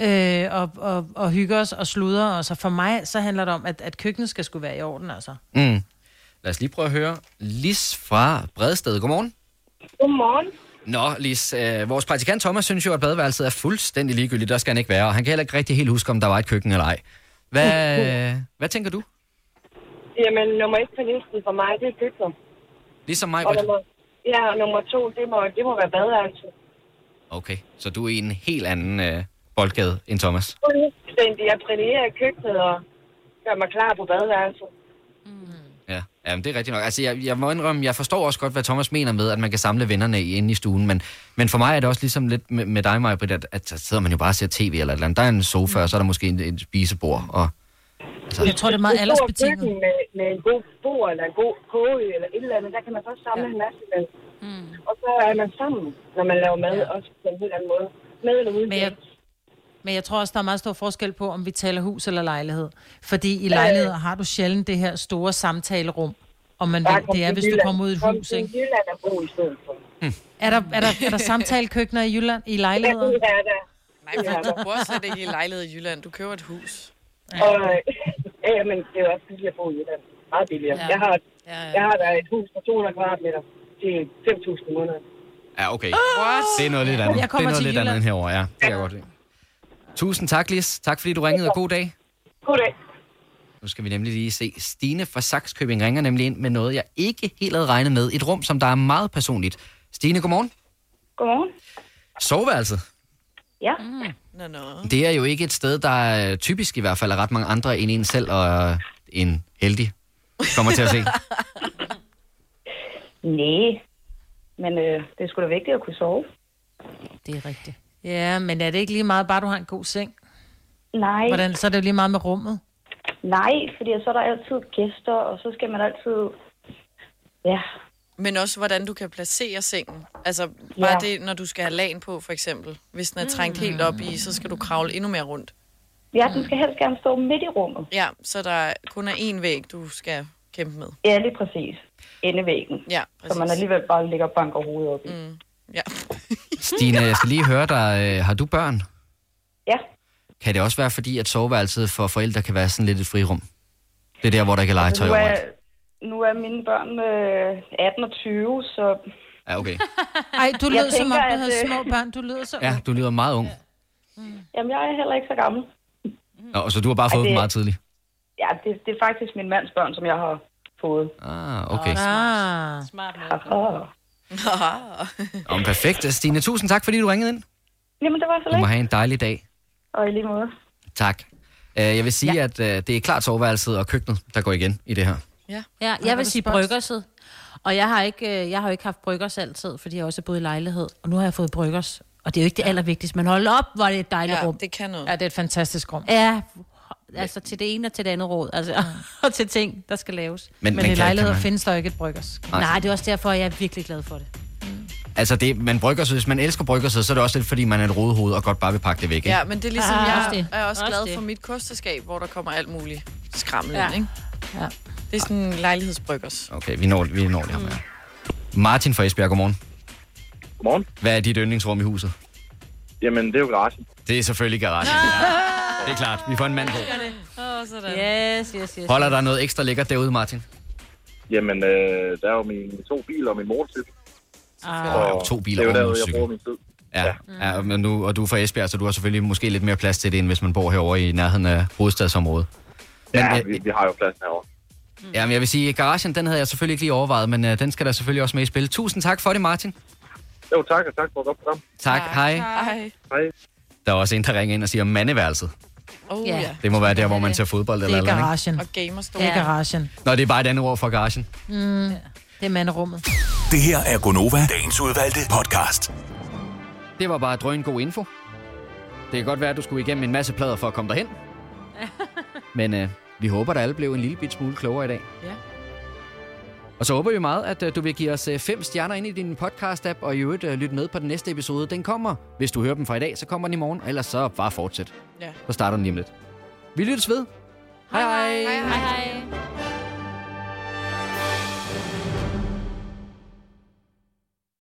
og hygger os og sluder os. Så for mig, så handler det om, at køkkenet skal sgu være i orden, altså. Mm. Lad os lige prøve at høre Lis fra Bredsted. Godmorgen. Godmorgen. Nå, Lis, vores praktikant Thomas synes jo, at badeværelset er fuldstændig ligegyldigt. Der skal han ikke være, og han kan heller ikke rigtig helt huske, om der var et køkken eller ej. Hvad tænker du? Jamen, nummer 1 på listen for mig, det er køkkenet. Ligesom mig, og nummer 2, det må være badeværelset. Okay, så du er i en helt anden boldgade end Thomas? Fuldstændig. Jeg brillerer i køkkenet og gør mig klar på badeværelset. Ja, jamen, det er rigtigt nok. Altså, jeg må indrømme, jeg forstår også godt, hvad Thomas mener med, at man kan samle vennerne inde i stuen, men for mig er det også ligesom lidt med dig, Maj-Brit, at så sidder man jo bare og ser tv eller et eller andet. Der er en sofa, og så er der måske en spisebord, og... Altså, jeg tror, det er meget aldersbetinget. Med en god bord eller en god koge eller et eller andet, der kan man så samle en masse med. Og så er man sammen, når man laver mad, også på en helt anden måde. Med eller uden. Men jeg tror også, der er meget stor forskel på, om vi taler hus eller lejlighed. Fordi i lejligheder har du sjældent det her store samtalerum. Og man ved, det er, hvis du kommer ud i et hus, ikke? Jylland er bo i stedet for. Er der samtalekøkkener i Jylland, i lejligheder? Ja, det er der. Nej, men du bor slet ikke i lejlighed i Jylland. Du køber et hus. Ja, men det er jo også billigere at bo i Jylland. Meget billigere. Ja. Jeg har der et hus på 200 kvadratmeter til 5.000 måneder. Ja, okay. Det er noget lidt andet. Det er noget lidt andet end herovre, ja. Det kan jeg godt lide. Tusind tak, Lis. Tak fordi du ringede, og god dag. God dag. Nu skal vi nemlig lige se. Stine fra Sakskøbing ringer nemlig ind med noget, jeg ikke helt havde regnet med. Et rum, som der er meget personligt. Stine, godmorgen. Godmorgen. Soveværelset. Ja. Det er jo ikke et sted, der er typisk i hvert fald er ret mange andre end en selv, og en heldig kommer til at se. Nej, men det er sgu da vigtigt at kunne sove. Det er rigtigt. Ja, men er det ikke lige meget, bare du har en god seng? Nej. Hvordan, så er det jo lige meget med rummet? Nej, fordi så er der altid gæster, og så skal man altid... Ja. Men også, hvordan du kan placere sengen. Altså, bare det, når du skal have lagen på, for eksempel. Hvis den er trængt helt op i, så skal du kravle endnu mere rundt. Ja, den skal helst gerne stå midt i rummet. Ja, så der kun er én væg, du skal kæmpe med. Ja, lige præcis. Endevæggen. Ja, præcis. Så man alligevel bare ligger og banker hovedet op i. Ja. Stine, jeg skal lige høre dig. Har du børn? Ja. Kan det også være fordi, at soveværelset for forældre kan være sådan lidt et frirum? Det er der, hvor der kan lege tøj overalt. Nu er mine børn 18 og 20, så... Ja, okay. Ej, du lyder som om, du havde små børn. Du lyder så... Ja, du lyder meget ung. Jamen, jeg er heller ikke så gammel. Og så du har bare fået dem meget tidligt? Ja, det er faktisk min mands børn, som jeg har fået. Okay. Smart. Perfekt. Stine, tusind tak, fordi du ringede ind. Jamen, det var så Du må lidt. have en dejlig dag. Og i lige måde. Tak. Jeg vil sige, at det er klart soveværelset og køkkenet, der går igen i det her. Ja, jeg vil sige bryggerset. Og jeg har jo ikke haft bryggers altid, fordi jeg også har boet i lejlighed. Og nu har jeg fået bryggers. Og det er jo ikke det allervigtigste, men hold op, hvor er det et dejligt rum. det kan noget. Ja, det er et fantastisk rum. Ja, altså til det ene og til det andet råd. Altså, og til ting, der skal laves. Men i lejligheder findes der ikke et bryggers. Nej, det er også derfor, jeg er virkelig glad for det. Altså, man bryggerset, hvis man elsker bryggerset, så er det også lidt, fordi man er et rodehoved og godt bare vil pakke det væk, ikke? Ja, men det er ligesom, jeg er også glad det. for mit kosteskab, hvor der kommer alt muligt skrammel ind, Ja. ikke? Ja. Det er sådan en lejlighedsbryggers. Okay, vi når det her med. Martin fra Esbjerg, godmorgen. Godmorgen. Hvad er dit yndlingsrum i huset? Jamen, det er jo garagen. Det er selvfølgelig garagen. Ja. Det er klart, vi får en mand på. Yes. Holder der noget ekstra lækkert derude, Martin? Jamen, der er jo mine 2 biler og min motorcykel. Og 2 biler og og en motorcykel. Jeg bruger min tid. Ja, men og du er fra Esbjerg, så du har selvfølgelig måske lidt mere plads til det, end hvis man bor herovre i nærheden af hovedstadsområdet. Men, ja, vi har jo pladsen herovre. Ja, men jeg vil sige, garagen, den havde jeg selvfølgelig ikke lige overvejet, men den skal der selvfølgelig også med i spil. Tusind tak for det, Martin. Jo, tak, og tak for et godt program. Tak, hej. Hej. Der er også en, der ringer ind og siger mandeværelset. Ja. Det må være der, hvor man ser fodbold eller Det er eller garagen. Og gamerstol. Det er garagen. Nå, det er bare et andet ord for garagen. Det er manderummet. Det her er Gonova, dagens udvalgte podcast. Det var bare drøn god info. Det kan godt være, at du skulle igennem en masse plader for at komme derhen. Men vi håber, at alle blev en lille bit smule klogere i dag. Ja. Og så håber vi meget, at du vil give os 5 stjerner ind i din podcast-app, og i øvrigt lytte med på den næste episode. Den kommer, hvis du hører dem fra i dag, så kommer den i morgen, ellers så bare fortsæt. Ja. Så starter den lige om lidt. Vi lyttes ved. Hej hej. Hej hej.